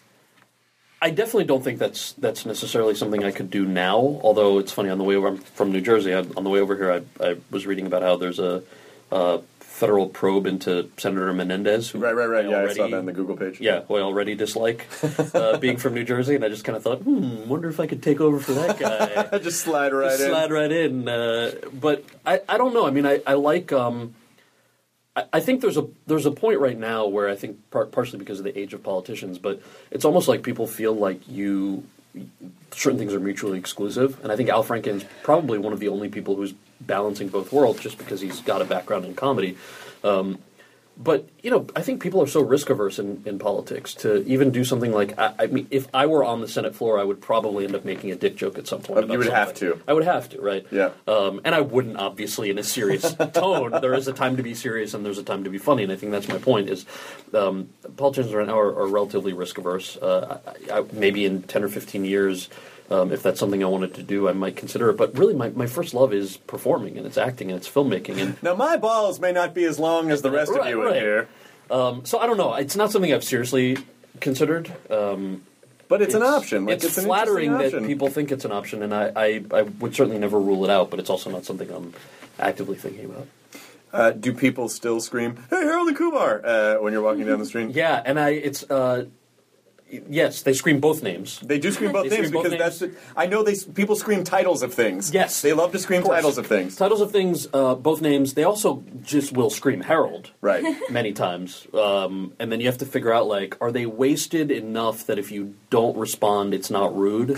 I definitely don't think that's that's necessarily something I could do now. Although it's funny, on the way over, I'm from New Jersey. I, on the way over here, I, I was reading about how there's a, a federal probe into Senator Menendez. Who right, right, right. I Yeah, already, I saw that on the Google page. Yeah, who I already dislike uh, being from New Jersey, and I just kind of thought, hmm, wonder if I could take over for that guy. Just slide right Just in. slide right in. Uh, but I, I don't know. I mean, I, I like. Um, I, I think there's a there's a point right now where I think par- partially because of the age of politicians, but it's almost like people feel like you certain things are mutually exclusive, and I think Al Franken's probably one of the only people who's balancing both worlds, just because he's got a background in comedy. Um, But, you know, I think people are so risk-averse in, in politics to even do something like, I, I mean, if I were on the Senate floor, I would probably end up making a dick joke at some point. Uh, about you would something. have to. I would have to, right? Yeah. Um, and I wouldn't, obviously, in a serious tone. There is a time to be serious and there's a time to be funny, and I think that's my point, is um, politicians right now are, are relatively risk-averse. Uh, I, I, maybe in ten or fifteen years... Um, if that's something I wanted to do, I might consider it. But really, my, my first love is performing, and it's acting, and it's filmmaking. And now, my balls may not be as long as the rest right, of you right. in here. Um, so I don't know. It's not something I've seriously considered. Um, but it's, it's an option. Like, it's, it's an flattering that option. people think it's an option, and I, I, I would certainly never rule it out, but it's also not something I'm actively thinking about. Uh, do people still scream, "Hey, Harold and Kumar," uh, when you're walking down the street? Yeah, and I it's... Uh, Yes, they scream both names. They do scream both They names scream both because names. that's. The, I know they people scream titles of things. Yes, they love to scream of course. titles of things. Titles of things, uh, both names. They also just will scream Harold, right? Many times, um, and then you have to figure out like, are they wasted enough that if you don't respond, it's not rude,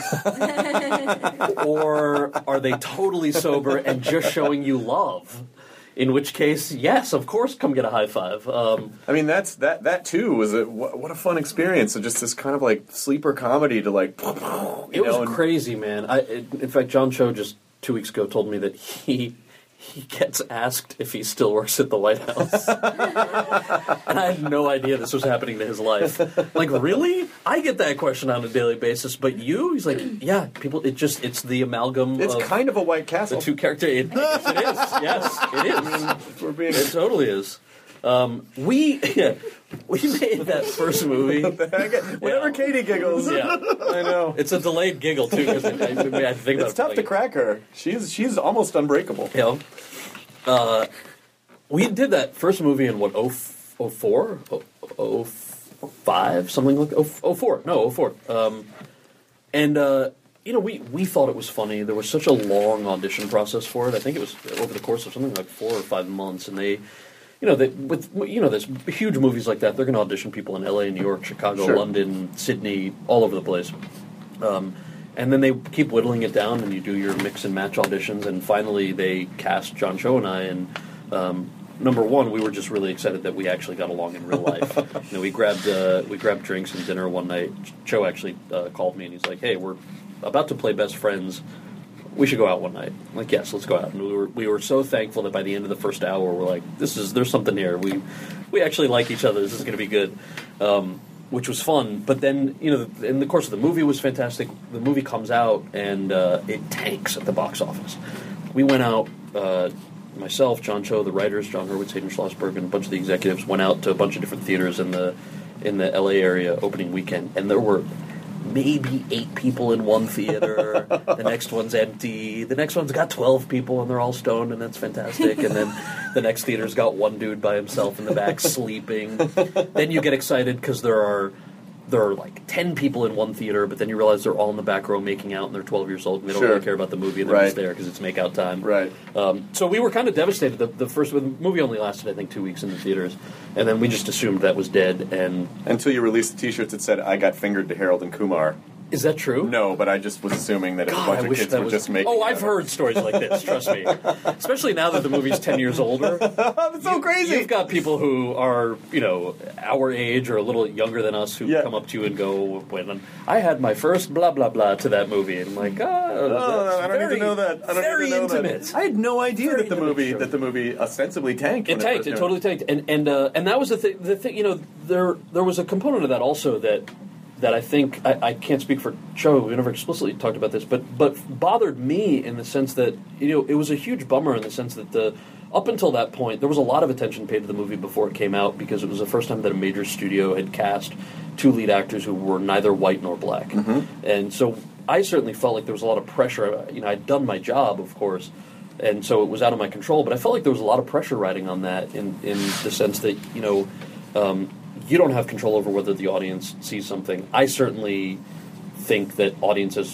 or are they totally sober and just showing you love? In which case, yes, of course, come get a high five. Um, I mean, that's that. That too was a what, what a fun experience. So just this kind of like sleeper comedy to like. You it was know, and, crazy, man. I, it, in fact, John Cho just two weeks ago told me that he he gets asked if he still works at the White House, and I had no idea this was happening to his life. Like, really? I get that question on a daily basis, but you? He's like, yeah. People, it just it's the amalgam. It's of kind of a White Castle. The two character. It, yes, it is. Yes, it is. I mean, we're being. It totally is. Um, we yeah, we made that first movie. Whenever Yeah. Katie giggles, Yeah. I know. It's a delayed giggle too, because I, I, I think about It's tough it, to like, crack her. She's she's almost unbreakable. You know, uh, we did that first movie in what oh four, oh five, something like oh four, no oh four, um, and uh, you know we we thought it was funny. There was such a long audition process for it. I think it was over the course of something like four or five months, and they. You know, they, with you know, there's huge movies like that. They're going to audition people in L A, New York, Chicago, Sure. London, Sydney, all over the place. Um, and then they keep whittling it down, and you do your mix and match auditions. And finally, they cast John Cho and I. And um, number one, we were just really excited that we actually got along in real life. You know, we grabbed uh, we grabbed drinks and dinner one night. Cho actually uh, called me, and he's like, "Hey, we're about to play best friends. We should go out one night." I'm like, yes, let's go out. And we were we were so thankful that by the end of the first hour, we're like, this is there's something here. We we actually like each other. This is going to be good, um, which was fun. But then, you know, in the course of the movie was fantastic. The movie comes out and uh, it tanks at the box office. We went out, uh, myself, John Cho, the writers, John Hurwitz, Hayden Schlossberg, and a bunch of the executives went out to a bunch of different theaters in the in the L A area opening weekend, and there were maybe eight people in one theater. The next one's empty. The next one's got twelve people, and they're all stoned, and that's fantastic. And then the next theater's got one dude by himself in the back sleeping. Then you get excited because there are there are like ten people in one theater, but then you realize they're all in the back row making out, and they're twelve years old, and they don't Sure. really care about the movie, and they're Right. just there because it's make-out time. Right. Um, so we were kind of devastated. The, the first the movie only lasted, I think, two weeks in the theaters, and then we just assumed that was dead. And Until you released the T-shirts that said, "I got fingered to Harold and Kumar." is that true? No, but I just was assuming that if God, a bunch I of wish kids that were was just making. Oh, out I've of it. heard stories like this. Trust me, especially now that the movie's ten years older. That's so You- crazy. You've got people who are, you know, our age or a little younger than us who Yeah. come up to you and go, "When I had my first blah blah blah to that movie," and I'm like, "Oh, Oh, that's I don't very, need to know that. I don't very need to know intimate." that. I had no idea Very that the intimate movie show. that the movie ostensibly tanked. It when tanked. first It came totally out. tanked, and and uh, and that was the thing. The thing, you know, there there was a component of that also that that I think I, I can't speak for Cho. We never explicitly talked about this, but but bothered me in the sense that you know it was a huge bummer in the sense that the up until that point there was a lot of attention paid to the movie before it came out because it was the first time that a major studio had cast two lead actors who were neither white nor black, Mm-hmm. and so I certainly felt like there was a lot of pressure. You know, I'd done my job, of course. And so it was out of my control, but I felt like there was a lot of pressure riding on that in, in the sense that, you know, um, you don't have control over whether the audience sees something. I certainly think that audiences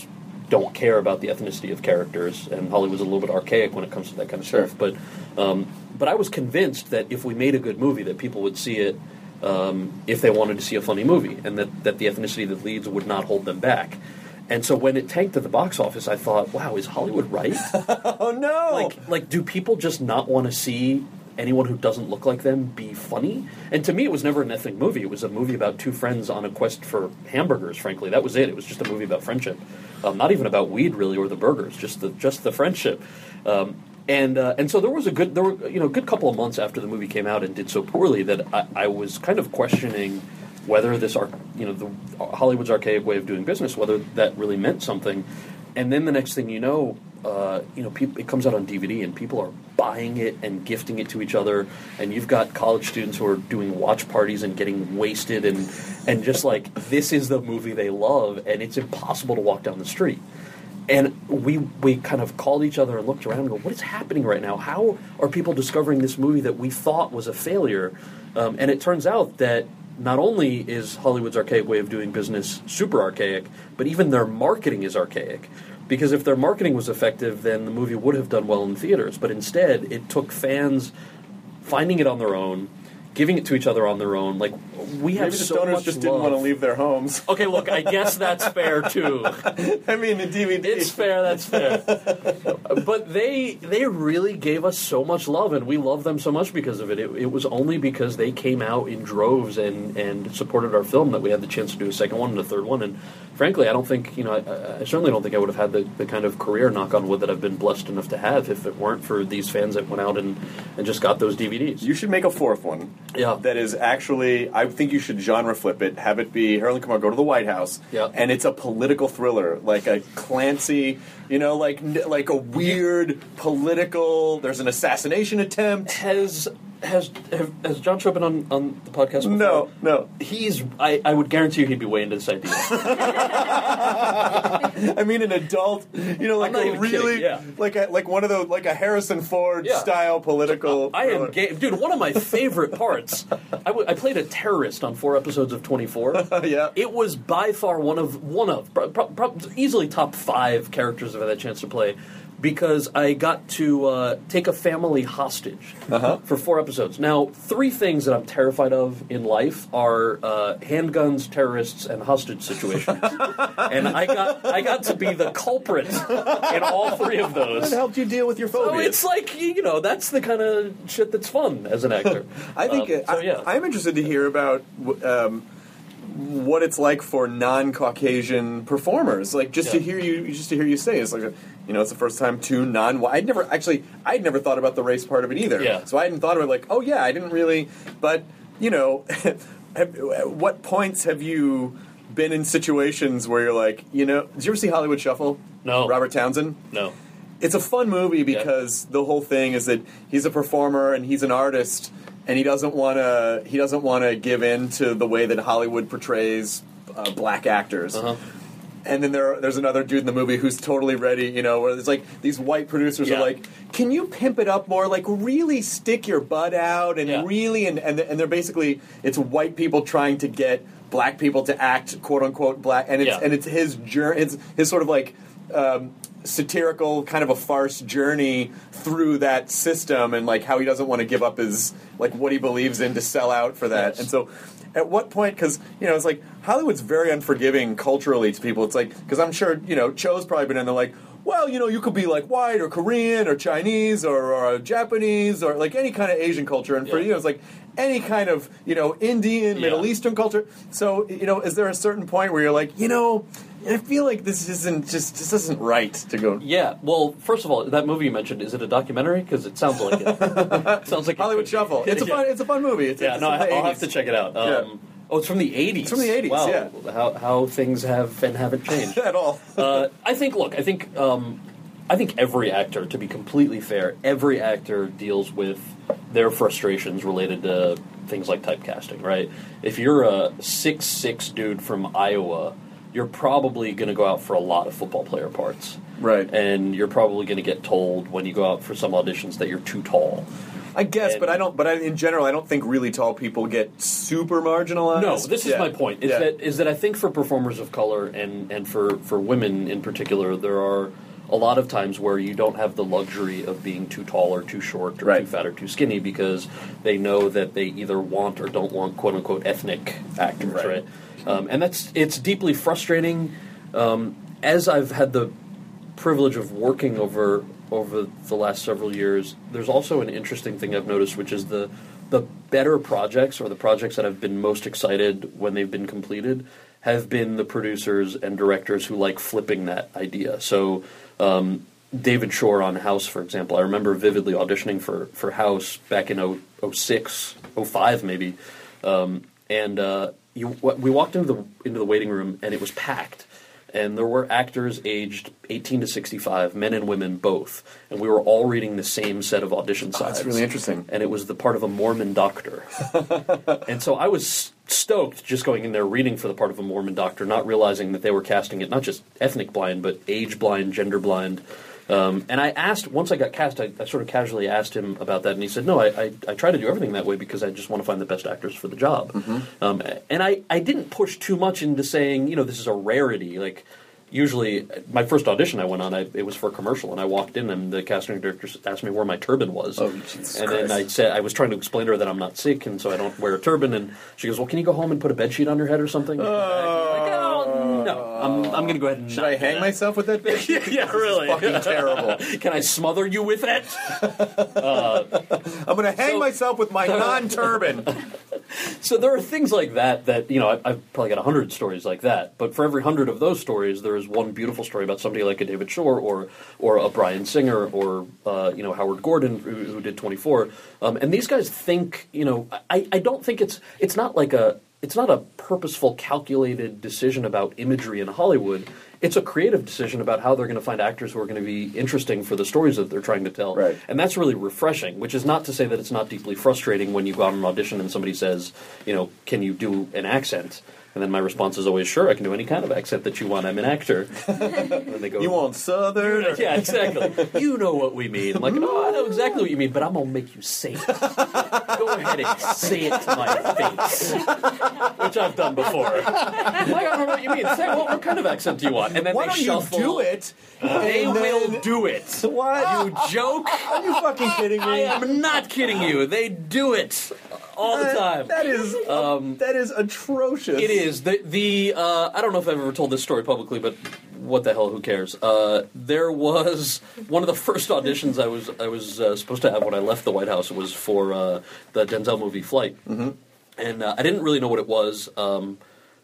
don't care about the ethnicity of characters, and Hollywood's a little bit archaic when it comes to that kind of Sure. stuff. But um, but I was convinced that if we made a good movie, that people would see it um, if they wanted to see a funny movie, and that, that the ethnicity of the leads would not hold them back. And so when it tanked at the box office, I thought, wow, is Hollywood right? Oh, no! Like, like, do people just not want to see anyone who doesn't look like them be funny? And to me, it was never an ethnic movie. It was a movie about two friends on a quest for hamburgers, frankly. That was it. It was just a movie about friendship. Um, not even about weed, really, or the burgers, just the just the friendship. Um, and uh, and so there was a good, there were, you know, a good couple of months after the movie came out and did so poorly that I, I was kind of questioning whether this, ar- you know, the Hollywood's archaic way of doing business, whether that really meant something. And then the next thing you know, uh, you know, peop- it comes out on D V D and people are buying it and gifting it to each other. And you've got college students who are doing watch parties and getting wasted and and just like, this is the movie they love, and it's impossible to walk down the street. And we we kind of called each other and looked around and go, what is happening right now? How are people discovering this movie that we thought was a failure? Um, and it turns out that not only is Hollywood's archaic way of doing business super archaic, but even their marketing is archaic. Because if their marketing was effective, then the movie would have done well in theaters. But instead, it took fans finding it on their own, giving it to each other on their own. Like, we have Maybe the so stoners much just didn't love. want to leave their homes. Okay, look, I guess that's fair, too. I mean, the D V D. It's fair, that's fair. But they they really gave us so much love, and we love them so much because of it. It, it was only because they came out in droves and, and supported our film that we had the chance to do a second one and a third one. And frankly, I don't think, you know, I, I certainly don't think I would have had the, the kind of career, knock on wood, that I've been blessed enough to have if it weren't for these fans that went out and, and just got those D V Ds. You should make a fourth one. Yeah. That is actually, I think you should genre flip it, have it be Harold and Kumar go to the White House, Yeah. and it's a political thriller, like a Clancy, you know, like like a weird political, there's an assassination attempt. Has has have, has John Cho been on, on the podcast before? No, no. He's, I, I would guarantee you he'd be way into this idea. I mean, an adult, you know, like I'm not a even really, kidding, yeah. like a, like one of those, like a Harrison Ford Yeah. style political. I am thriller. gay. Dude, one of my favorite parts, I, w- I played a terrorist on four episodes of twenty-four. Yeah. It was by far one of, one of, pro- pro- pro- easily top five characters I've had that chance to play, because I got to uh, take a family hostage Uh-huh. for four episodes. Now, three things that I'm terrified of in life are uh, handguns, terrorists, and hostage situations. And I got I got to be the culprit in all three of those. That helped you deal with your So phobias. it's like, you know, that's the kind of shit that's fun as an actor. I think Um, uh, so, yeah. I, I'm interested to hear about um, what it's like for non-Caucasian performers. Like just to Yeah. hear you, just to hear you say, it's like a, you know, it's the first time two non. I'd never actually, I'd never thought about the race part of it either. Yeah. So I hadn't thought about it like, oh yeah, I didn't really. But you know, have, at what points have you been in situations where you're like, you know, did you ever see Hollywood Shuffle? No. Robert Townsend. No. It's a fun movie because the whole thing is that he's a performer and he's an artist, and he doesn't want to. He doesn't want to give in to the way that Hollywood portrays uh, black actors. Uh-huh. And then there, there's another dude in the movie who's totally ready, you know, where there's like these white producers Yeah. are like, "Can you pimp it up more? Like, really stick your butt out and Yeah. really." And, and and they're basically it's white people trying to get black people to act quote unquote black, and it's Yeah. and it's his journey, it's his sort of like. Um, satirical kind of a farce journey through that system, and like how he doesn't want to give up his like what he believes in to sell out for that. Yes. And so at what point, because you know it's like Hollywood's very unforgiving culturally to people. It's like, because I'm sure you know Cho's probably been in there like, well, you know, you could be like white or Korean or Chinese or, or Japanese or like any kind of Asian culture, and for Yeah. you know it's like any kind of you know Indian, Yeah. Middle Eastern culture. So you know, is there a certain point where you're like, you know, I feel like this isn't just this isn't right to go. Yeah, well, first of all, that movie you mentioned, is it a documentary? Because it sounds like it. Sounds like it Hollywood could be. Shuffle. It's a Yeah. fun. It's a fun movie. It's, Yeah, it's no, from I, the I'll have eighties. to check it out. Um, Yeah. Oh, it's from the eighties. It's from the eighties, Wow. yeah. How, how things have and haven't changed. at all. uh, I think. Look, I think. Um, I think every actor, to be completely fair, every actor deals with their frustrations related to things like typecasting. Right? If you're a six six dude from Iowa, you're probably going to go out for a lot of football player parts. Right. And you're probably going to get told when you go out for some auditions that you're too tall. I guess, And- but I don't. But I, in general, I don't think really tall people get super marginalized. No, this is Yeah. my point. Is Yeah. that is that I think for performers of color and and for for women in particular, there are a lot of times where you don't have the luxury of being too tall or too short or Right. too fat or too skinny because they know that they either want or don't want quote unquote ethnic actors, Right. right? Um, and that's it's deeply frustrating. Um, as I've had the privilege of working over over the last several years, there's also an interesting thing I've noticed, which is the the better projects or the projects that I've been most excited when they've been completed have been the producers and directors who like flipping that idea. So um, David Shore on House, for example, I remember vividly auditioning for, for House back in oh six, oh five maybe, um, and uh, you, we walked into the into the waiting room and it was packed. And there were actors aged eighteen to sixty-five, men and women both, and we were all reading the same set of audition sides. Oh, that's really interesting. And it was the part of a Mormon doctor. And so I was stoked just going in there reading for the part of a Mormon doctor, not realizing that they were casting it not just ethnic blind, but age blind, gender blind. Um, and I asked, once I got cast, I, I sort of casually asked him about that, and he said, no, I, I, I try to do everything that way because I just want to find the best actors for the job. Mm-hmm. Um, and I, I didn't push too much into saying, you know, this is a rarity. Like, usually, my first audition I went on, I, it was for a commercial, and I walked in, and the casting director asked me where my turban was. Oh, Jesus and Christ. then I said, I was trying to explain to her that I'm not sick, and so I don't wear a turban, and she goes, well, can you go home and put a bedsheet on your head or something? And I'm like, oh, no, I'm, I'm going to go ahead and Should not I do hang that. myself with that bitch? yeah, yeah, really. Fucking terrible. Can I smother you with it? I'm going to hang So- myself with my non-turban. So there are things like that that, you know, I, I've probably got a hundred stories like that. But for every hundred of those stories, there is one beautiful story about somebody like a David Shore or or a Bryan Singer or, uh, you know, Howard Gordon, who, who did twenty-four. Um, and these guys think, you know, I, I don't think it's it's not like a it's not a purposeful, calculated decision about imagery in Hollywood. It's a creative decision about how they're going to find actors who are going to be interesting for the stories that they're trying to tell. Right. And that's really refreshing, which is not to say that it's not deeply frustrating when you go out on an audition and somebody says, you know, can you do an accent? And then my response is always, sure, I can do any kind of accent that you want. I'm an actor. And then they go, You want Southern? or- yeah, exactly. You know what we mean. I'm like, oh, I know exactly what you mean, but I'm going to make you say it. Go ahead and say it to my face. Which I've done before. I'm like, I don't know what you mean. Say, well, what kind of accent do you want? And then Why they don't you shuffle. do it? They and then- will do it. What? You joke? Are you fucking kidding me? I am not kidding you. They do it all the time. That is um, that is atrocious. It is. The, the uh, I don't know if I've ever told this story publicly, but what the hell, who cares? Uh, there was one of the first auditions I was I was uh, supposed to have when I left the White House was for uh, the Denzel movie Flight. Mm-hmm. And uh, I didn't really know what it was. Um,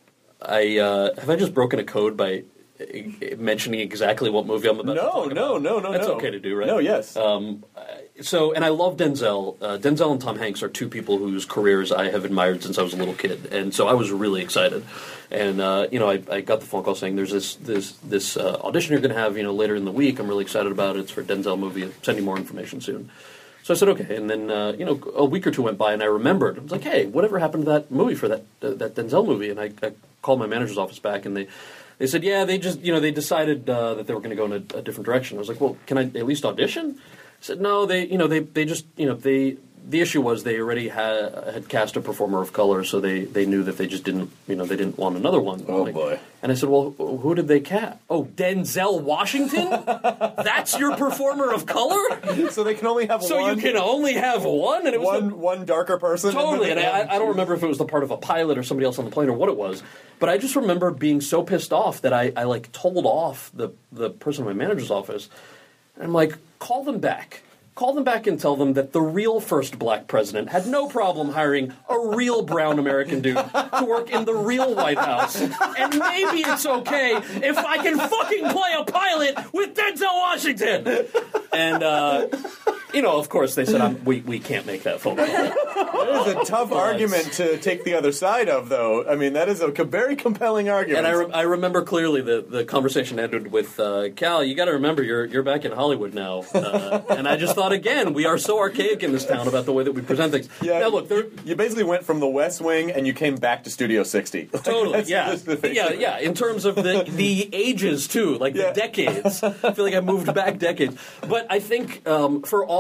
I uh, have I just broken a code by uh, mentioning exactly what movie I'm about to No, talk about? no, no, no, That's no. okay to do, right? No, yes. Um, so, and I love Denzel. Uh, Denzel and Tom Hanks are two people whose careers I have admired since I was a little kid, and so I was really excited. And uh, you know, I, I got the phone call saying there's this this this uh, audition you're going to have, you know, later in the week. I'm really excited about it. It's for a Denzel movie. I'll send you more information soon. So I said okay, and then uh, you know, a week or two went by, and I remembered. I was like, hey, whatever happened to that movie for that uh, that Denzel movie? And I, I called my manager's office back, and they. They said, yeah, they just, you know, they decided uh, that they were going to go in a, a different direction. I was like, well, can I at least audition? I said, no, they, you know, they, they just, you know, they, the issue was they already had, had cast a performer of color, so they, they knew that they just didn't, you know, they didn't want another one. Oh, Like, boy. And I said, well, who did they cast? Oh, Denzel Washington? That's your performer of color? So they can only have So one. you can only have one? And it was one the- one darker person. Totally, and then they I, have I don't to remember if it was the part of a pilot or somebody else on the plane or what it was, but I just remember being so pissed off that I, I like told off the the person in my manager's office, and I'm like, call them back. Call them back and tell them that the real first black president had no problem hiring a real brown American dude to work in the real White House. And maybe it's okay if I can fucking play a pilot with Denzel Washington. And, uh, you know, of course, they said, I'm, we, we can't make that phone call. That is a tough argument to take the other side of, though. I mean, that is a co- very compelling argument. And I, re- I remember clearly the, the conversation ended with, uh, Cal, you got to remember, you're you're back in Hollywood now. Uh, and I just thought, again, we are so archaic in this town about the way that we present things. Yeah, now, look, there, you, you basically went from the West Wing and you came back to Studio sixty. totally, That's- yeah, that's the thing. yeah, yeah. In terms of the the ages too, like Yeah. the decades. I feel like I moved back decades. But I think um, for all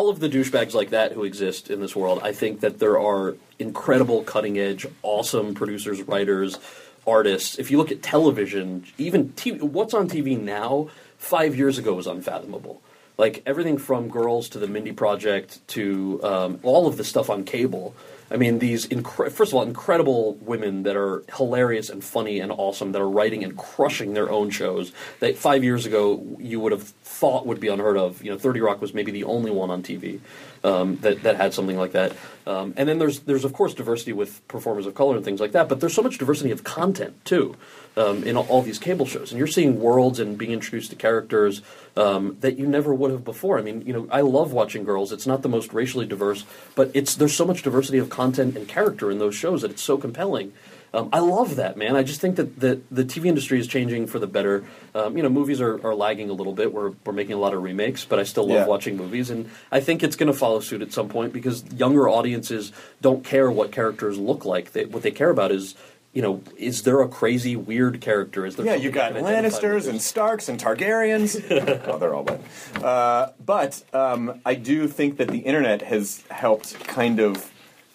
all of the douchebags like that who exist in this world, I think that there are incredible, cutting-edge, awesome producers, writers, artists. If you look at television, even T V, what's on T V now, five years ago was unfathomable. Like, everything from Girls to the Mindy Project to um, all of the stuff on cable. I mean, these, incre- first of all, incredible women that are hilarious and funny and awesome, that are writing and crushing their own shows that five years ago you would have thought would be unheard of. You know, thirty Rock was maybe the only one on T V um, that, that had something like that. Um, and then there's, there's, of course, diversity with performers of color and things like that, but there's so much diversity of content, too, um, in all, all these cable shows. And you're seeing worlds and being introduced to characters um, that you never would have before. I mean, you know, I love watching Girls. It's not the most racially diverse, but it's there's so much diversity of content and character in those shows that it's so compelling. Um, I love that, man. I just think that, that the T V industry is changing for the better. Um, you know, movies are, are lagging a little bit. We're we're making a lot of remakes, but I still love Yeah. watching movies, and I think it's going to follow suit at some point because younger audiences don't care what characters look like. They, what they care about is, you know, is there a crazy, weird character? Is there Yeah, something you got I can identify Lannisters with? and Starks and Targaryens. Oh, they're all wet. Uh, but um, I do think that the internet has helped kind of,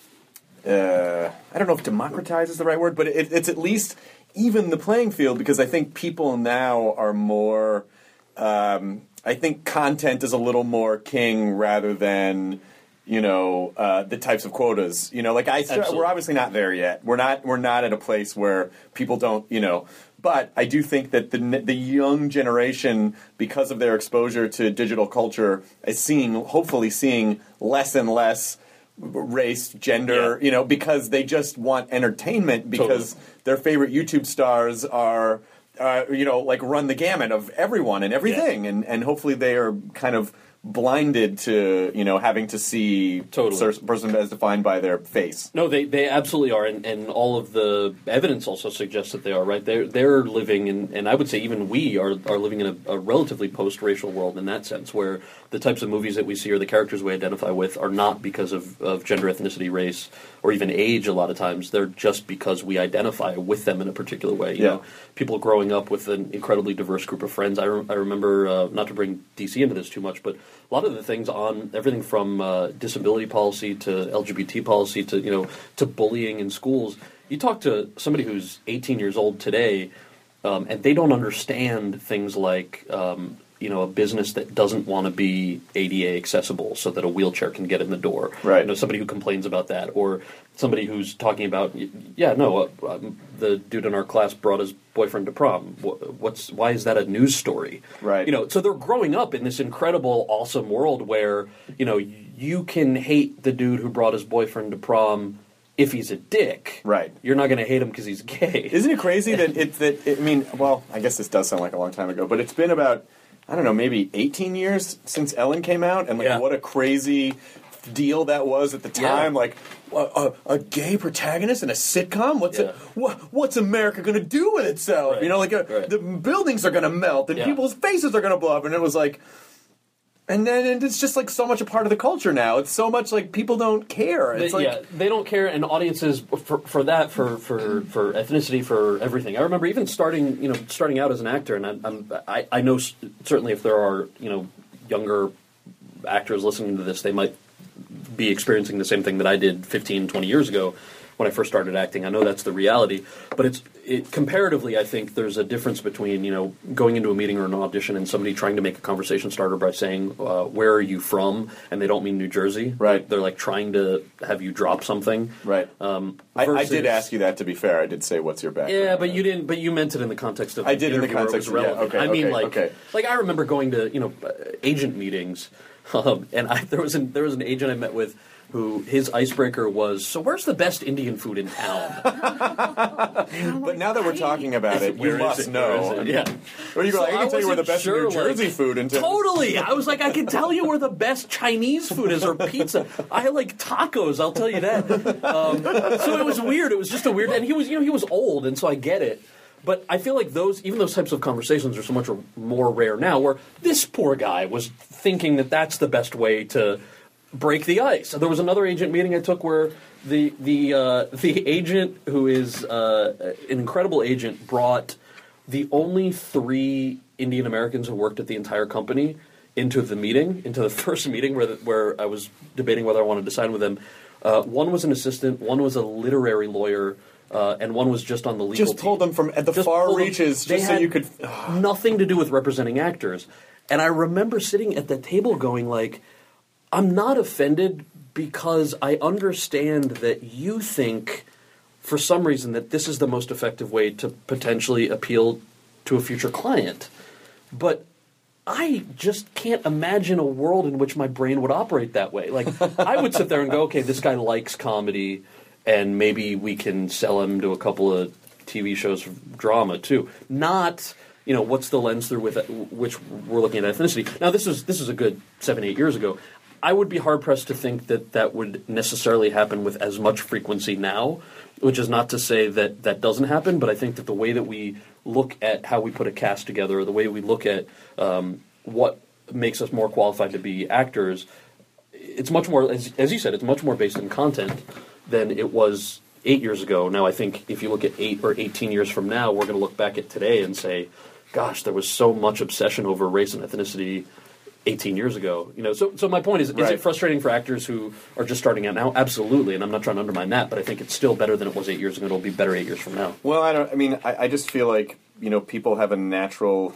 uh, I don't know if democratize is the right word, but it, it's at least even the playing field, because I think people now are more, um, I think content is a little more king rather than, you know, uh, the types of quotas. You know, like I, Absolutely. we're obviously not there yet. We're not. We're not at a place where people don't. You know, but I do think that the the young generation, because of their exposure to digital culture, is seeing, hopefully, seeing less and less race, gender. Yeah. You know, because they just want entertainment because Totally. their favorite YouTube stars are, uh, you know, like run the gamut of everyone and everything, and and hopefully they are kind of blinded to, you know, having to see Totally. a person as defined by their face. No, they, they absolutely are, and, and all of the evidence also suggests that they are, right? They're, they're living in, and I would say even we are, are living in a, a relatively post-racial world in that sense, where the types of movies that we see or the characters we identify with are not because of, of gender, ethnicity, race, or even age a lot of times. They're just because we identify with them in a particular way. You Yeah. know, people growing up with an incredibly diverse group of friends. I, re- I remember, uh, not to bring D C into this too much, but a lot of the things on everything from uh, disability policy to L G B T policy to, you know, to bullying in schools. You talk to somebody who's eighteen years old today, um, and they don't understand things like, um, you know, a business that doesn't want to be A D A accessible so that a wheelchair can get in the door. Right. You know, somebody who complains about that, or somebody who's talking about, yeah, no, uh, um, the dude in our class brought his boyfriend to prom. What's why is that a news story? Right. You know, so they're growing up in this incredible, awesome world where, you know, you can hate the dude who brought his boyfriend to prom if he's a dick. Right. You're not going to hate him because he's gay. Isn't it crazy that it, that it, I mean, well, I guess this does sound like a long time ago, but it's been about, I don't know, maybe eighteen years since Ellen came out, and like Yeah. what a crazy deal that was at the time. Yeah. Like a, a, a gay protagonist in a sitcom. What's Yeah. it? What, what's America going to do with itself? Right. You know, like a, Right. the buildings are going to melt and Yeah. people's faces are going to blow up, and it was like. And then and it's just like so much a part of the culture now. It's so much like people don't care. It's They- like yeah, they don't care, and audiences for, for that, for, for, for ethnicity, for everything. I remember even starting, you know, starting out as an actor, and I, I'm, I, I know s- certainly if there are, you know, younger actors listening to this, they might be experiencing the same thing that I did fifteen, twenty years ago when I first started acting. I know that's the reality, but it's it, comparatively, I think there's a difference between, you know, going into a meeting or an audition and somebody trying to make a conversation starter by saying, uh, where are you from? And they don't mean New Jersey. Right. They're like trying to have you drop something. right. Um, I, I versus- did ask you that. To be fair, I did say, "What's your background?" Yeah, but you didn't. But you meant it in the context of I did in the interview where it context was of- yeah, relevant. okay, I mean, okay, like, okay. like I remember going to, you know, uh, agent meetings, um, and I, there was an there was an agent I met with who his icebreaker was, so where's the best Indian food in town? But now that we're talking about it, Where you is must it? know. Where is it? Yeah. Or you go, So like, I can tell you where the wasn't best sure, New Jersey like, food in town. Totally. I was like, I can tell you where the best Chinese food is or pizza. I like tacos, I'll tell you that. Um, so it was weird. It was just a weird, and he was, you know, he was old, and so I get it. But I feel like those, even those types of conversations are so much more rare now, where this poor guy was thinking that that's the best way to break the ice. There was another agent meeting I took where the the uh, the agent, who is uh, an incredible agent, brought the only three Indian Americans who worked at the entire company into the meeting, into the first meeting where the, where I was debating whether I wanted to sign with them. Uh, one was an assistant, one was a literary lawyer, uh, and one was just on the legal Just pulled team. them from at the Just far pulled them- reaches, they just so had you could. nothing to do with representing actors. And I remember sitting at the table going like, I'm not offended because I understand that you think, for some reason, that this is the most effective way to potentially appeal to a future client. But I just can't imagine a world in which my brain would operate that way. Like, I would sit there and go, okay, this guy likes comedy, and maybe we can sell him to a couple of T V shows for drama, too. Not, you know, what's the lens through with which we're looking at ethnicity. Now, this is this is a good seven, eight years ago. I would be hard-pressed to think that that would necessarily happen with as much frequency now, which is not to say that that doesn't happen, but I think that the way that we look at how we put a cast together, or the way we look at um, what makes us more qualified to be actors, it's much more, as, as you said, it's much more based in content than it was eight years ago. Now, I think if you look at eight or eighteen years from now, we're going to look back at today and say, gosh, there was so much obsession over race and ethnicity eighteen years ago. You know, so so my point is, Right. is it frustrating for actors who are just starting out now? Absolutely, and I'm not trying to undermine that, but I think it's still better than it was eight years ago. It'll be better eight years from now. Well, I don't. I mean, I, I just feel like, you know, people have a natural.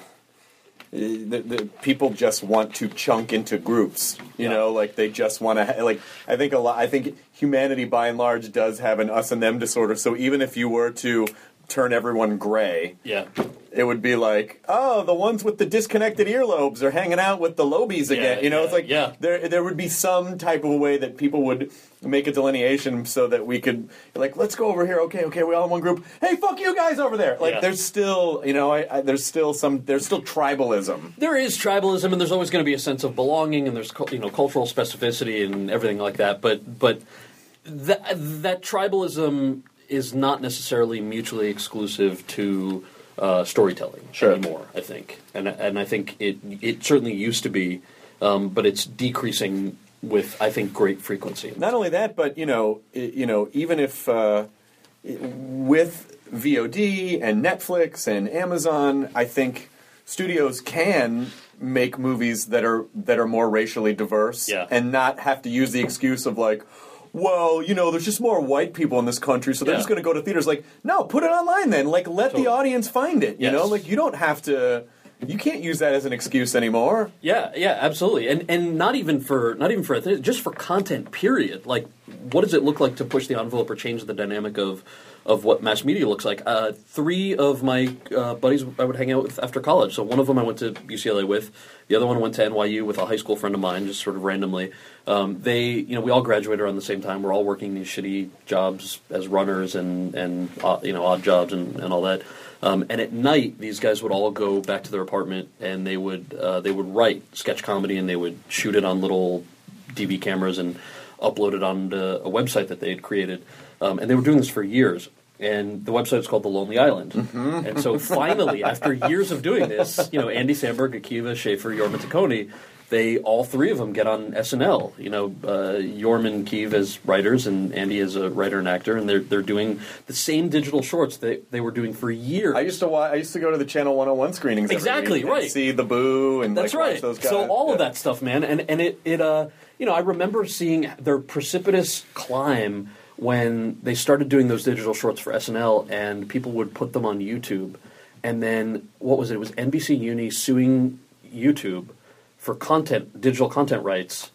The, the people just want to chunk into groups. You Yeah. know, like they just want to. Ha- like I think a lot. I think humanity, by and large, does have an us and them disorder. So even if you were to turn everyone gray, Yeah. it would be like, oh, the ones with the disconnected earlobes are hanging out with the lobies again. Yeah, you know, yeah, it's like yeah. there there would be some type of a way that people would make a delineation so that we could, like, let's go over here. Okay, okay, we all in one group. Hey, fuck you guys over there. Like, Yeah. there's still, you know, I, I, there's still some, there's still tribalism. There is tribalism, and there's always going to be a sense of belonging, and there's cul- you know cultural specificity and everything like that. But but that that tribalism is not necessarily mutually exclusive to uh, storytelling Sure. anymore. I think, and and I think it it certainly used to be, um, but it's decreasing with, I think, great frequency. Not only that, but you know, i- you know, even if uh, i- with V O D and Netflix and Amazon, I think studios can make movies that are that are more racially diverse, Yeah. and not have to use the excuse of like, well, you know, there's just more white people in this country, so they're Yeah. just going to go to theaters. Like, no, put it online then. Like, let Totally. the audience find it. You Yes. know, like you don't have to. You can't use that as an excuse anymore. Yeah, yeah, absolutely, and and not even for not even for ethnic- just for content. Period. Like, what does it look like to push the envelope or change the dynamic of of what mass media looks like? Uh, three of my uh, buddies I would hang out with after college. So one of them I went to U C L A with. The other one went to N Y U with a high school friend of mine, just sort of randomly. Um, they, you know, we all graduated around the same time. We're all working these shitty jobs as runners and and uh, you know odd jobs and, and all that. Um, and at night, these guys would all go back to their apartment and they would uh, they would write sketch comedy and they would shoot it on little D V cameras and upload it onto a website that they had created. Um, and they were doing this for years. And the website is called The Lonely Island. Mm-hmm. And so finally, after years of doing this, you know, Andy Samberg, Akiva, Schaefer, Yorma Taccone, they all three of them get on S N L. You know, uh, Yorm and Keeve as writers, and Andy as a writer and actor, and they're they're doing the same digital shorts that they were doing for years. I used to watch, I used to go to the Channel one oh one screenings. every Exactly, week and right. see the Boo and That's like, right. watch those guys. So all of Yeah. that stuff, man, and and it it uh you know I remember seeing their precipitous climb when they started doing those digital shorts for S N L, and people would put them on YouTube, and then what was it? It was N B C Uni suing YouTube for content, digital content rights,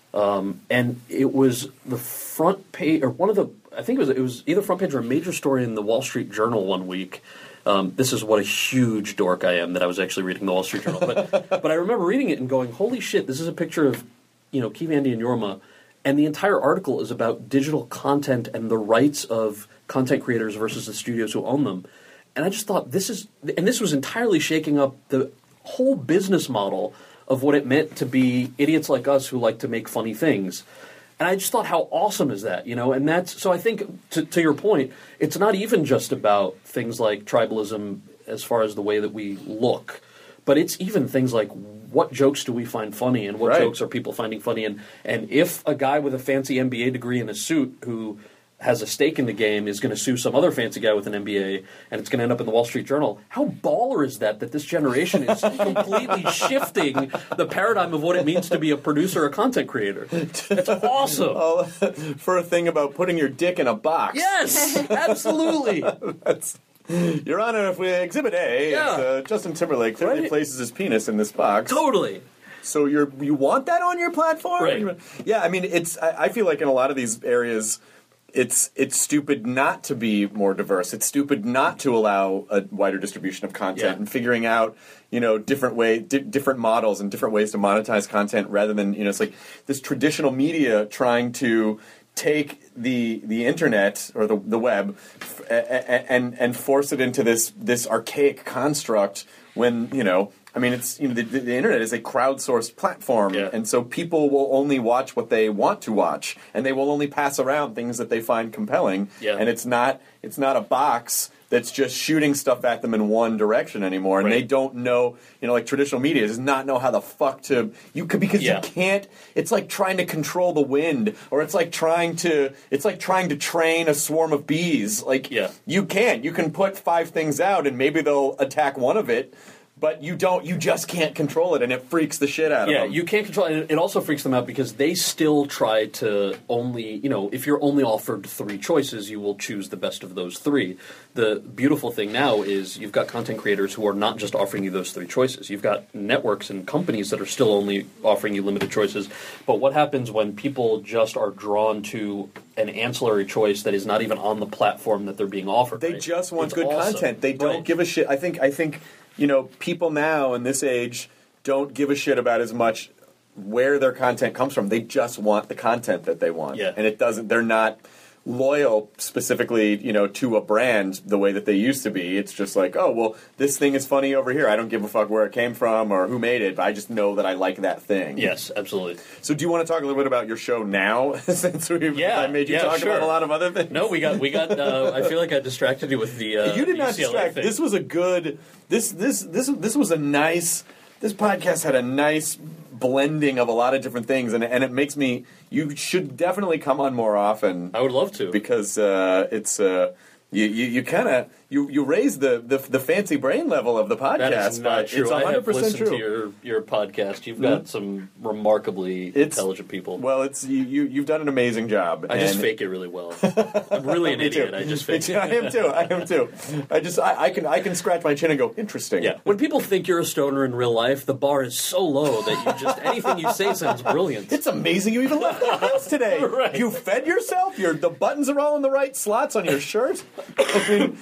um, and it was the front page or one of the I think it was it was either front page or a major story in the Wall Street Journal one week. Um, this is what a huge dork I am that I was actually reading the Wall Street Journal. But but I remember reading it and going, holy shit, this is a picture of, you know, Keith, Andy, and Yorma, and the entire article is about digital content and the rights of content creators versus the studios who own them. And I just thought this is, and this was entirely shaking up the whole business model of what it meant to be idiots like us who like to make funny things. And I just thought, how awesome is that, you know? And that's, so I think, to, to your point, it's not even just about things like tribalism as far as the way that we look, but it's even things like what jokes do we find funny and what Right. jokes are people finding funny? And, and if a guy with a fancy M B A degree in a suit who has a stake in the game, is going to sue some other fancy guy with an M B A, and it's going to end up in the Wall Street Journal. How baller is that, that this generation is completely shifting the paradigm of what it means to be a producer or content creator? It's awesome. Oh, for a thing about putting your dick in a box. Yes, absolutely. That's, Your Honor, if we exhibit A, Yeah. it's, uh, Justin Timberlake clearly Right. places his penis in this box. Totally. So you're you want that on your platform? Right. Yeah, I mean, it's. I, I feel like in a lot of these areas, it's it's stupid not to be more diverse. It's stupid not to allow a wider distribution of content Yeah. and figuring out, you know, different way, di- different models and different ways to monetize content rather than, you know, it's like this traditional media trying to take the the internet or the the web f- a- a- and and force it into this this archaic construct when, you know, I mean, it's, you know, the, the internet is a crowdsourced platform, Yeah. and so people will only watch what they want to watch, and they will only pass around things that they find compelling. Yeah. And it's not it's not a box that's just shooting stuff at them in one direction anymore, and Right. they don't know, you know, like traditional media does not know how the fuck to you could because Yeah. you can't. It's like trying to control the wind, or it's like trying to it's like trying to train a swarm of bees. Like Yeah. you can't. You can put five things out, and maybe they'll attack one of it. But you don't. You just can't control it, and it freaks the shit out of Yeah, them. you can't control it. It also freaks them out because they still try to only, you know, if you're only offered three choices, you will choose the best of those three. The beautiful thing now is you've got content creators who are not just offering you those three choices. You've got networks and companies that are still only offering you limited choices. But what happens when people just are drawn to an ancillary choice that is not even on the platform that they're being offered? They right? just want It's good awesome. content. They don't Right. give a shit. I think. I think. You know, people now in this age don't give a shit about as much where their content comes from. They just want the content that they want, Yeah. and it doesn't. They're not loyal specifically, you know, to a brand the way that they used to be. It's just like, oh, well, this thing is funny over here. I don't give a fuck where it came from or who made it, but I just know that I like that thing. Yes, absolutely. So do you want to talk a little bit about your show now, since we Yeah, I made you yeah, talk sure. about a lot of other things? No, we got, we got. Uh, I feel like I distracted you with the. Uh, You did the not U C L A distract. thing. This was a good. This this this this was a nice. This podcast had a nice blending of a lot of different things, and and it makes me. You should definitely come on more often I would love to. because uh, it's uh, you you, you kind of you you raise the, the the fancy brain level of the podcast. That is not but true. It's I one hundred have percent listened true. to your, your podcast. You've got some remarkably It's- intelligent people. Well, it's you, you you've done an amazing job. I just and- fake it really well. I'm really an Me too. idiot. I just Me fake too. it. I am too. I am too. I just I, I can I can scratch my chin and go interesting. Yeah. When people think you're a stoner in real life, the bar is so low that you just anything you say sounds brilliant. It's amazing you even left the house today. Right. You fed yourself. Your the buttons are all in the right slots on your shirt. I mean,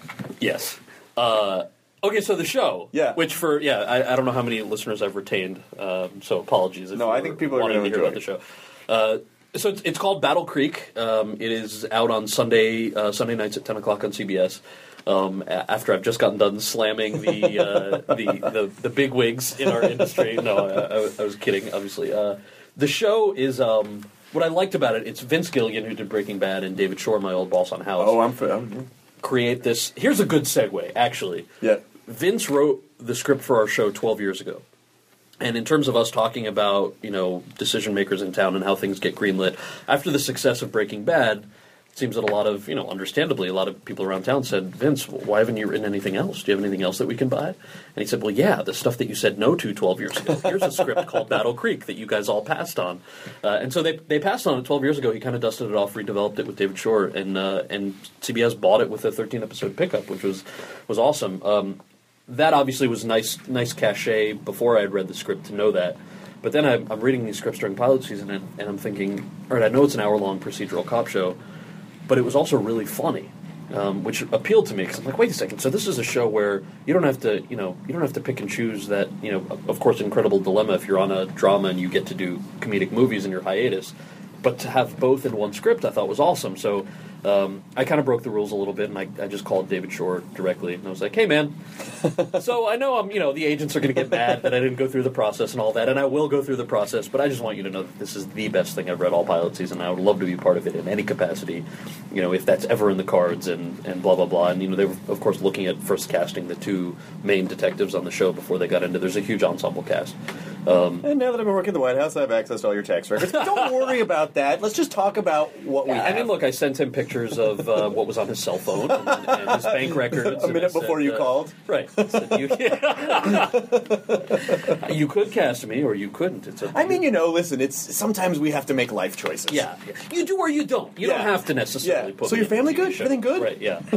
Yes. Uh, okay, so the show. Yeah. Which for yeah, I, I don't know how many listeners I've retained. Um, so apologies. If No, you I were think people are wanting gonna to hear enjoy about the show. Uh, so it's, it's called Battle Creek. Um, it is out on Sunday uh, Sunday nights at ten o'clock on C B S. Um, a- after I've just gotten done slamming the uh, the, the the big wigs in our industry. No, I, I, I was kidding. Obviously, uh, the show is. Um, what I liked about it, it's Vince Gilligan who did Breaking Bad and David Shore, my old boss on House. oh, I'm, I'm Create this. Here's a good segue, actually. yeah. Vince wrote the script for our show twelve years ago. And in terms of us talking about, you know, decision makers in town and how things get greenlit, after the success of Breaking Bad, it seems that a lot of, you know, understandably, a lot of people around town said, Vince, why haven't you written anything else? Do you have anything else that we can buy? And he said, well, yeah, the stuff that you said no to twelve years ago. Here's a script called Battle Creek that you guys all passed on. Uh, and so they they passed on it twelve years ago. He kind of dusted it off, redeveloped it with David Shore, and uh, and C B S bought it with a thirteen-episode pickup, which was was awesome. Um, that obviously was nice nice cachet before I had read the script to know that. But then I'm, I'm reading these scripts during pilot season, and, and I'm thinking, all right, I know it's an hour-long procedural cop show, but it was also really funny, um, which appealed to me because I'm like, wait a second. So this is a show where you don't have to, you know, you don't have to pick and choose that. You know, of course, incredible dilemma if you're on a drama and you get to do comedic movies in your hiatus, but to have both in one script, I thought was awesome. So um, I kind of broke the rules a little bit, and I, I just called David Shore directly, and I was like, hey, man. So I know I'm, you know, the agents are going to get mad that I didn't go through the process and all that, and I will go through the process, but I just want you to know that this is the best thing I've read all pilot season. I would love to be part of it in any capacity, you know, if that's ever in the cards, and, and blah, blah, blah. And, you know, they were, of course, looking at first casting the two main detectives on the show before they got into, there's a huge ensemble cast. Um, and now that I've been working at the White House, I have access to all your tax records. But don't worry about that. Let's just talk about what we yeah, have. I mean, look, I sent him pictures of uh, what was on his cell phone and, and his bank records. A minute before said, you uh, called. Right. I said, you, yeah. You could cast me, or you couldn't. It's up to I mean, you know, listen, it's sometimes we have to make life choices. Yeah, yeah. You do or you don't. You Yeah. don't have to necessarily Yeah. put So me your in a family T V good? show. Everything good? Right, yeah.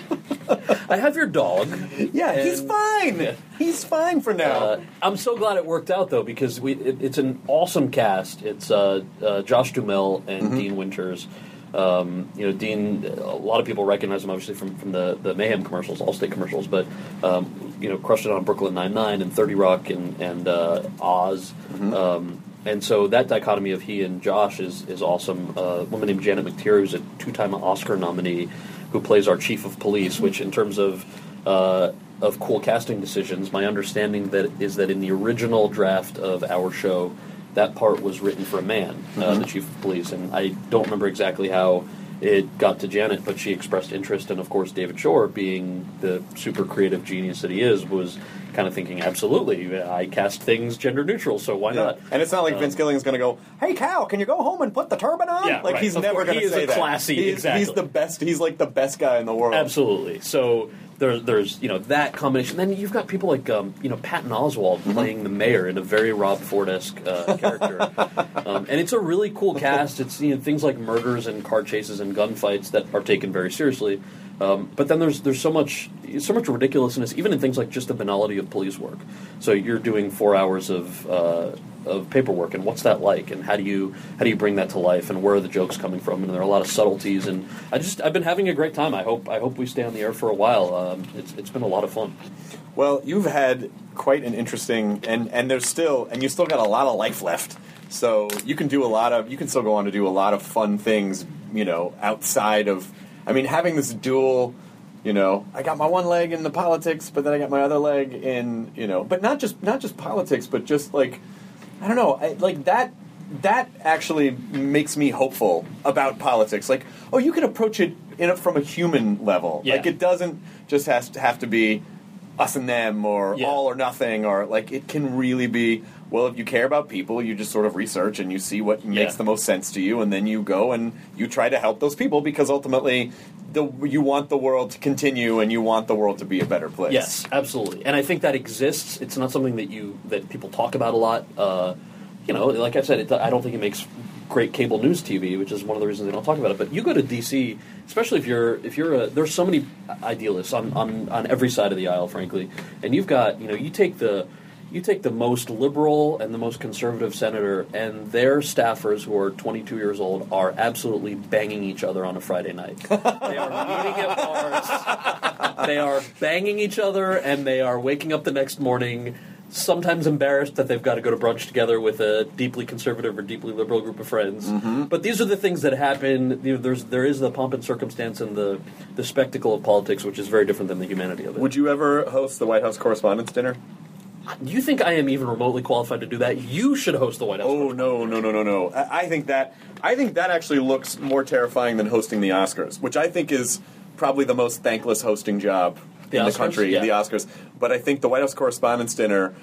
I have your dog. Yeah, he's And- fine. Yeah. He's fine for now. Uh, I'm so glad it worked out, though, because we it, it's an awesome cast. It's uh, uh, Josh Duhamel and Mm-hmm. Dean Winters. Um, you know, Dean, a lot of people recognize him, obviously, from, from the, the Mayhem commercials, Allstate commercials, but, um, you know, crushed it on Brooklyn Nine-Nine and thirty Rock and, and uh, Oz. Mm-hmm. Um, and so that dichotomy of he and Josh is, is awesome. Uh, a woman named Janet McTeer, who's a two-time Oscar nominee, who plays our chief of police, which in terms of uh, of cool casting decisions, my understanding that is that in the original draft of our show, that part was written for a man, uh, Mm-hmm. the chief of police, and I don't remember exactly how it got to Janet, but she expressed interest, and of course David Shore, being the super creative genius that he is, was kind of thinking, absolutely, I cast things gender neutral, so why Yeah. not? And it's not like Vince Gilligan's going to go, "Hey, Cal, can you go home and put the turban on?" Yeah, like right. he's Of never course, going he to is say a that. classy- he's, exactly. he's the best. He's like the best guy in the world. Absolutely. So there's there's you know that combination. Then you've got people like um, you know Patton Oswalt Mm-hmm. playing the mayor in a very Rob Ford-esque uh, character, um, and it's a really cool cast. It's you know things like murders and car chases and gunfights that are taken very seriously. Um, but then there's there's so much so much ridiculousness, even in things like just the banality of police work. So you're doing four hours of uh, of paperwork, and what's that like, and how do you how do you bring that to life, and where are the jokes coming from? And there are a lot of subtleties, and I just I've been having a great time. I hope I hope we stay on the air for a while. Um, it's it's been a lot of fun. Well, you've had quite an interesting, and and there's still, and you still got a lot of life left. So you can do a lot of, you can still go on to do a lot of fun things, you know, outside of. I mean, having this dual, you know, I got my one leg in the politics, but then I got my other leg in, you know, but not just not just politics, but just like, I don't know, I, like that. That actually makes me hopeful about politics. Like, oh, you can approach it in a, from a human level. Yeah. Like, it doesn't just has to have to be us and them or Yeah. all or nothing, or like it can really be, well, if you care about people, you just sort of research and you see what makes Yeah. the most sense to you, and then you go and you try to help those people, because ultimately the you want the world to continue and you want the world to be a better place. Yes, absolutely, and I think that exists. It's not something that you that people talk about a lot. Uh, you know, like I said, it, I don't think it makes great cable news T V, which is one of the reasons they don't talk about it. But you go to D C, especially if you're if you're a, there's so many idealists on, on, on every side of the aisle, frankly, and you've got you know you take the you take the most liberal and the most conservative senator, and their staffers who are twenty-two years old are absolutely banging each other on a Friday night. They are meeting at bars. They are banging each other, and they are waking up the next morning, sometimes embarrassed that they've got to go to brunch together with a deeply conservative or deeply liberal group of friends. Mm-hmm. But these are the things that happen. You know, there's there is the pomp and circumstance and the the spectacle of politics, which is very different than the humanity of it. Would you ever host the White House Correspondents' Dinner? Do you think I am even remotely qualified to do that? You should host the White House. Oh no, no, no, no, no! I I think that I think that actually looks more terrifying than hosting the Oscars, which I think is probably the most thankless hosting job The in Oscars? the country. Yeah. The Oscars, but I think the White House Correspondents' Dinner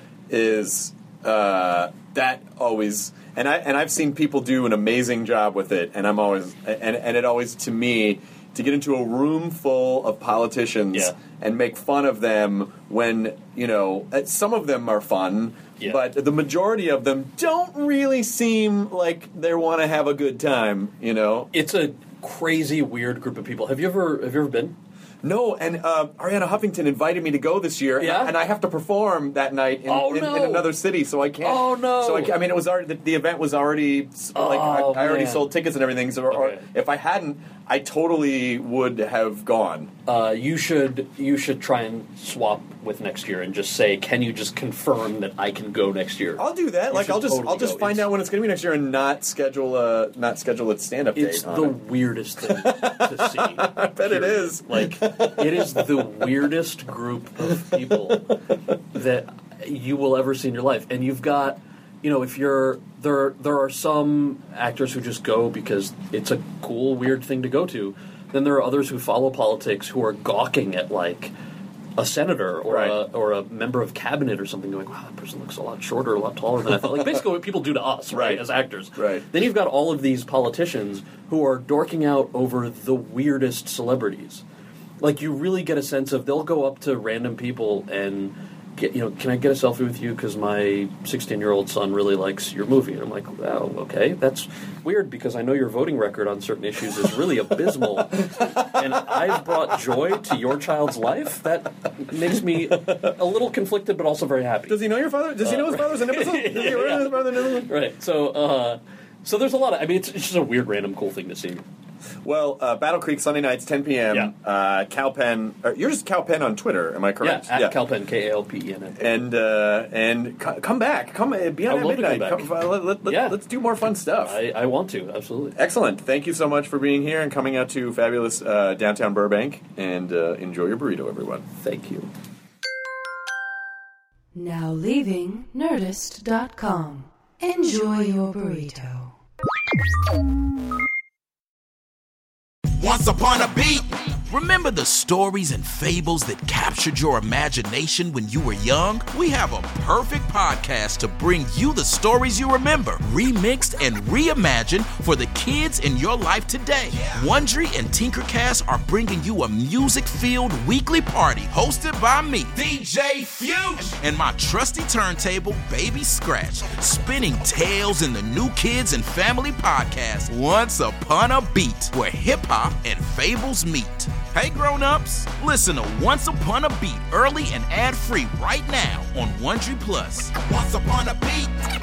is uh, that always, and I and I've seen people do an amazing job with it, and I'm always and and it always to me to get into a room full of politicians Yeah. and make fun of them when, you know, uh, some of them are fun, Yeah. but the majority of them don't really seem like they want to have a good time, you know? It's a crazy, weird group of people. Have you ever have you ever been? No, and uh, Ariana Huffington invited me to go this year, and, Yeah? I, and I have to perform that night in, Oh, in, no. in another city, so I can't. Oh, no. So I, can't- I mean, it was already the, the event was already like I, Oh, I already man. sold tickets and everything. So, or, Okay. if I hadn't, I totally would have gone. Uh, you should you should try and swap with next year and just say, can you just confirm that I can go next year? I'll do that. You Like should I'll just totally I'll just go. find It's- out when it's going to be next year and not schedule a not schedule a stand up date. It's on the it. weirdest thing to see. I bet it is. Like, it is the weirdest group of people that you will ever see in your life. And you've got, you know, if you're there, there are some actors who just go because it's a cool, weird thing to go to. Then there are others who follow politics who are gawking at like a senator or Right. a or a member of cabinet or something going, wow, that person looks a lot shorter, a lot taller than I thought. Like basically what people do to us, right, Right. as actors. Right. Then you've got all of these politicians who are dorking out over the weirdest celebrities. Like you really get a sense of they'll go up to random people and get, you know, can I get a selfie with you because my sixteen-year-old son really likes your movie? And I'm like, oh, okay, that's weird because I know your voting record on certain issues is really abysmal, and I've brought joy to your child's life. That makes me a little conflicted, but also very happy. Does he know your father? Does he know his father's an imbecile? Does he know his father's an imbecile? Right. So, uh, so there's a lot of. I mean, it's, it's just a weird, random, cool thing to see. Well, uh, Battle Creek Sunday nights, ten p.m. Yeah. Uh, Calpen. Uh, you're just Calpen on Twitter, am I correct? Yeah, at Calpen, K A L P E N. And uh, and c- come back, come uh, be on I at would love to midnight. come back. Come, uh, let, let, let, Yeah. Let's do more fun stuff. I, I want to absolutely. Excellent. Thank you so much for being here and coming out to fabulous uh, downtown Burbank. And uh, enjoy your burrito, everyone. Thank you. Now leaving Nerdist dot com. Enjoy your burrito. Once upon a beat. Remember the stories and fables that captured your imagination when you were young? We have a perfect podcast to bring you the stories you remember, remixed and reimagined for the kids in your life today. Wondery and Tinkercast are bringing you a music-filled weekly party hosted by me, D J Fusion, and my trusty turntable, Baby Scratch, spinning tales in the New Kids and Family podcast, Once Upon a Beat, where hip-hop and fables meet. Hey grown-ups, listen to Once Upon a Beat early and ad-free right now on Wondery Plus. Once Upon a Beat.